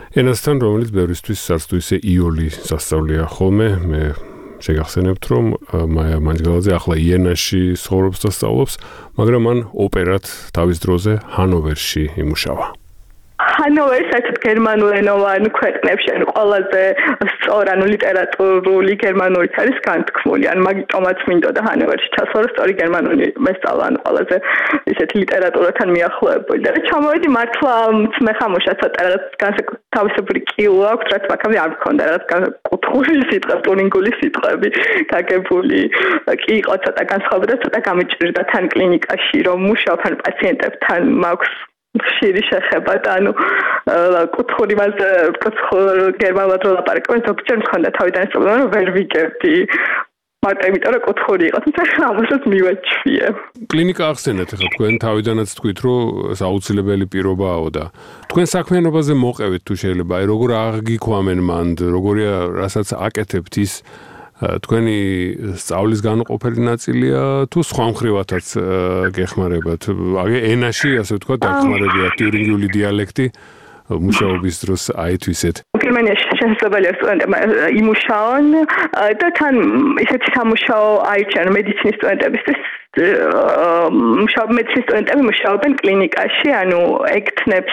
ენასთან, რომელიც ბევრისთვის არც თუ ისე იოლი სასწავლია ხოლმე. მე შეგახსენებთ, რომ მაია მანჯგალაძე ახლა იენაში ცხოვრობს და სწავლობს, მაგრამ მან ოპერად თავის დროზე ჰანოვერში იმუშავა. ჰანოვერი საერთოდ გერმანულენოვან ქვეყნებში ანუ ყველაზე სწორ ანუ ლიტერატურული გერმანულით არის განთქმული. ან მაგიტომაც მინდოდა ჰანოვერში ჩასვლა, სწორი გერმანული მესწავლა, ან ყველაზე ისეთი ლიტერატურათან მიახლოებული. და ჩამოვიდი მართლა მეხამუშა ცოტა რაღაც განსაკუთრებული კილო აქვს, რაც მაგამი არ მქონდა, რაღაც კუთხური სიტყვა, ტურინგული სიტყვები გაგებული. კი იყო ცოტა განსხვავება და ცოტა გამიჭირდა თან კლინიკაში რომ მუშაობ ან პაციენტებთან მაქვს ხშირი შეხება და ანუ კუთხური მას კუთხურ გერმანულად რო ლაპარაკობენ ზოგჯერ მქონდა თავიდან ეს პრობლემა რომ ვერ ვიგებდი მარტო იმიტომ რომ კუთხური იყო თუმცა ამასაც მივაჩვიე კლინიკა ახსენეთ ახლა თქვენ თავიდანაც თქვით რომ საუცილებელი პირობაა და თქვენ საქმიანობაზე მოყევით თუ შეიძლება აი როგორ აღგიქვამენ მანდ როგორია რასაც აკეთებთ ის თქვენი სწავლის განუყოფელი ნაწილია თუ სხვა მხრივათაც გეხმარებათ აგე ენაში ასე ვთქვათ დახმარებია ტიურინგიული დიალექტი მუშაობის დროს აითვისეთ გერმანიაში შესაძლებელია სტუდენტებმა იმუშაონ და თან ისეთი სამუშაო აირჩიონ მედიცინის სტუდენტებისთვის მუშაობენ მედიცინის სტუდენტები მუშაობენ კლინიკაში ანუ ექთნებს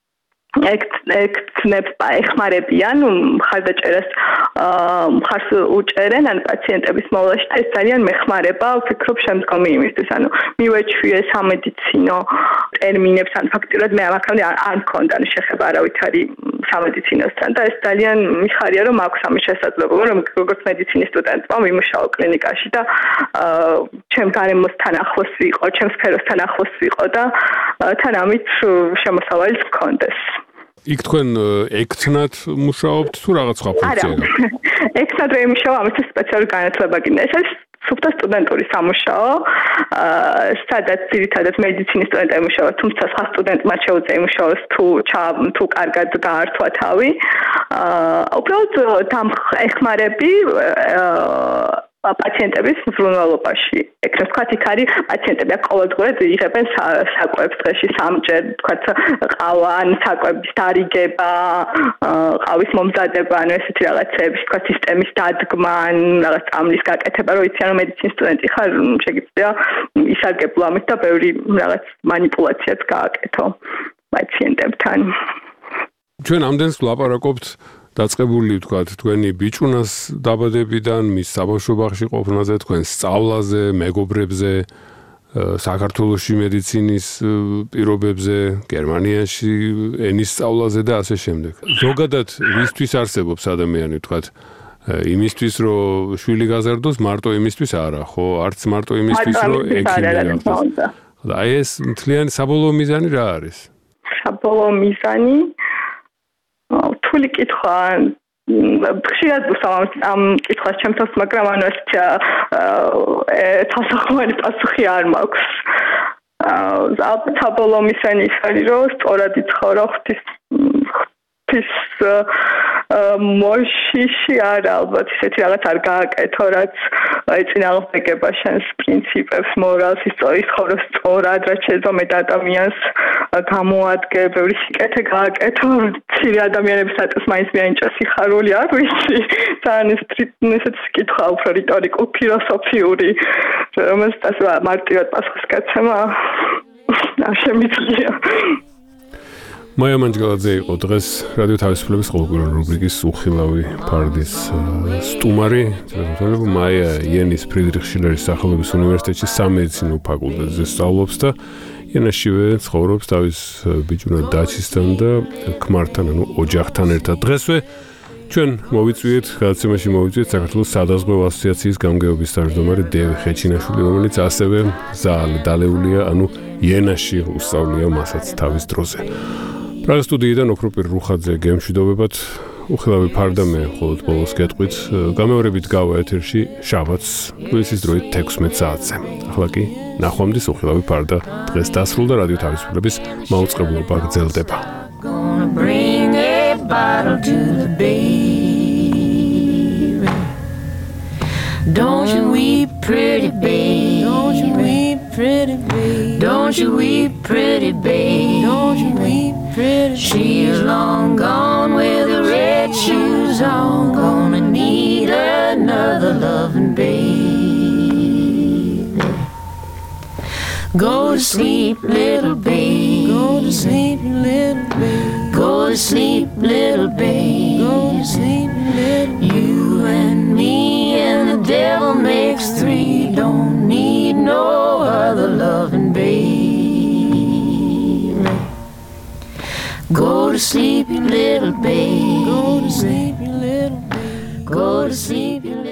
ექთნებს ეხმარებიან მხარდაჭერას მხარს უჭერენ ან პაციენტების მოვლაში და ეს ძალიან მეხმარება ვფიქრობ შემდგომი იმისთვის ანუ მივეჩვიე სამედიცინო ტერმინებს ან ფაქტიურად მე ამაქვე არ მქონდა ან შეხება არავითარი სამედიცინოსთან და ეს ძალიან მიხარია რომ აქვს ამის შესაძლებლობა რომ როგორც მედიცინის სტუდენტმა ვიმუშაო კლინიკაში და ჩემ გარემოსთან ახლოს ვიყო ჩემ სფეროსთან ახლოს ვიყო და თან ამით შემოსავალიც მქონდეს იქ თქვენ ექთნად მუშაობთ თუ რაღაც სხვა ფუნქცია გაქვთ? ექთნად ვერ მუშაობ, ამისთვის სპეციალური განათლება გინდა. ეს არის სუფთა სტუდენტური სამუშაო, სადაც ძირითადად მედიცინის სტუდენტები მუშაობენ, თუმცა სხვა სტუდენტმა შეუძლია იმუშაოს თუ თუ კარგად გაართვა თავი. უბრალოდ ეხმარები პაციენტების მზრუნველობაში. ეგრეთ ვთქვათ, იქ არის პაციენტები ყოველდღურად იღებენ საკვებს დღეში სამჯერ, ვთქვათ, ყავა, ან საკვების დარიგება, ყავის მომზადება, ანუ ესეთი რაღაცები, ვთქვათ, სისტემის დადგმა, ან რაღაც წამლის გაკეთება, რომ იციან რომ მედიცინის სტუდენტი ხარ, შეგიძლია ისარგებლო ამით და ბევრი რაღაც მანიპულაციაც გააკეთო პაციენტებთან. ჩვენ ამდენს ვლაპარაკობთ დაწყებული ვთქვათ თქვენი ბიჭუნას დაბადებიდან მის საბავშვო ბაღში ყოფნაზე თქვენ სწავლაზე მეგობრებზე საქართველოში მედიცინის პირობებზე გერმანიაში ენის სწავლაზე და ასე შემდეგ ზოგადად ვისთვის არსებობს ადამიანი ვთქვათ იმისთვის რომ შვილი გაზარდოს მარტო იმისთვის არა ხო არც მარტო იმისთვის რომ ექიმი გახდეს და აი ეს მთლიანი საბოლოო მიზანი რა არის საბოლოო მიზანი თული კითხვა ხშირად ვსაუბრობ ამ კითხვას ჩემთვის, მაგრამ ანუ ეს თავსახვარი პასუხი არ მაქვს. ალბათ საბოლოო მიზანი ის არის, რომ სწორად იცხოვრო ღვთის ღვთის მოშიში არა ალბათ ისეთი რაღაც არ გააკეთო, რაც ეწინააღმდეგება შენს პრინციპებს, მორალს, ისტორიის ხოვრო სწორად, რაც შეიძლება მეტ ადამიანს გამოადგე, ბევრი სიკეთე გააკეთო, ცირე ადამიანებისათვის მაინც მიაინჭა სიხარული, არ ვიცი, ძალიან ესეთი კითხვა უფრო რიტორიკულ ფილოსოფიური, რომელსაც მარტივად პასუხს გაცემა არ შემიძლია. მაია მანჯგალაძე იყო დღეს რადიო თავისუფლების ყოველკვირეული რუბრიკის უხილავი ფარდის სტუმარი. მაია იენის ფრიდრიხ შილერის სახელობის უნივერსიტეტში სამედიცინო ფაკულტეტზე სწავლობს და იენაშივე ცხოვრობს თავის ბიჭუნა დაჩისთან და ქმართან, ანუ ოჯახთან ერთად. დღესვე ჩვენ მოვიწვიეთ, გადაცემაში მოვიწვიეთ საქართველოს სადაზღვევო ასოციაციის გამგეობის თავმჯდომარე დევი ხეჩინაშვილი, რომელიც ასევე ზაალ დალეულია, ანუ იენაში უსწავლია მასაც თავის დროზე. პრაღის სტუდიიდან ოქროპირ რუხაძე გემშვიდობებად უხილავი ფარდა მე მხოლოდ ბოლოს გეტყვით გამეორებით გავა ეთერში შაბათს თბილისის დროით თექვსმეტ საათზე. ახლა კი ნახვამდის უხილავი ფარდა დღეს დასრულდა რადიო თავისუფლების მაუწყებლობა გრძელდება. Don't you weep, pretty babe. Don't you weep, pretty babe. Don't you weep, pretty babe. Don't you weep, pretty babe. She's long gone. 'cause I'm gonna need another loving baby. Go to sleep, little baby. Go to sleep, little baby. Go to sleep, little baby. Go to sleep, little baby. You and me and the devil makes three. Don't need no other loving baby. Go to sleep, you little baby. Go to sleep, you little baby. Go to sleep, you little baby.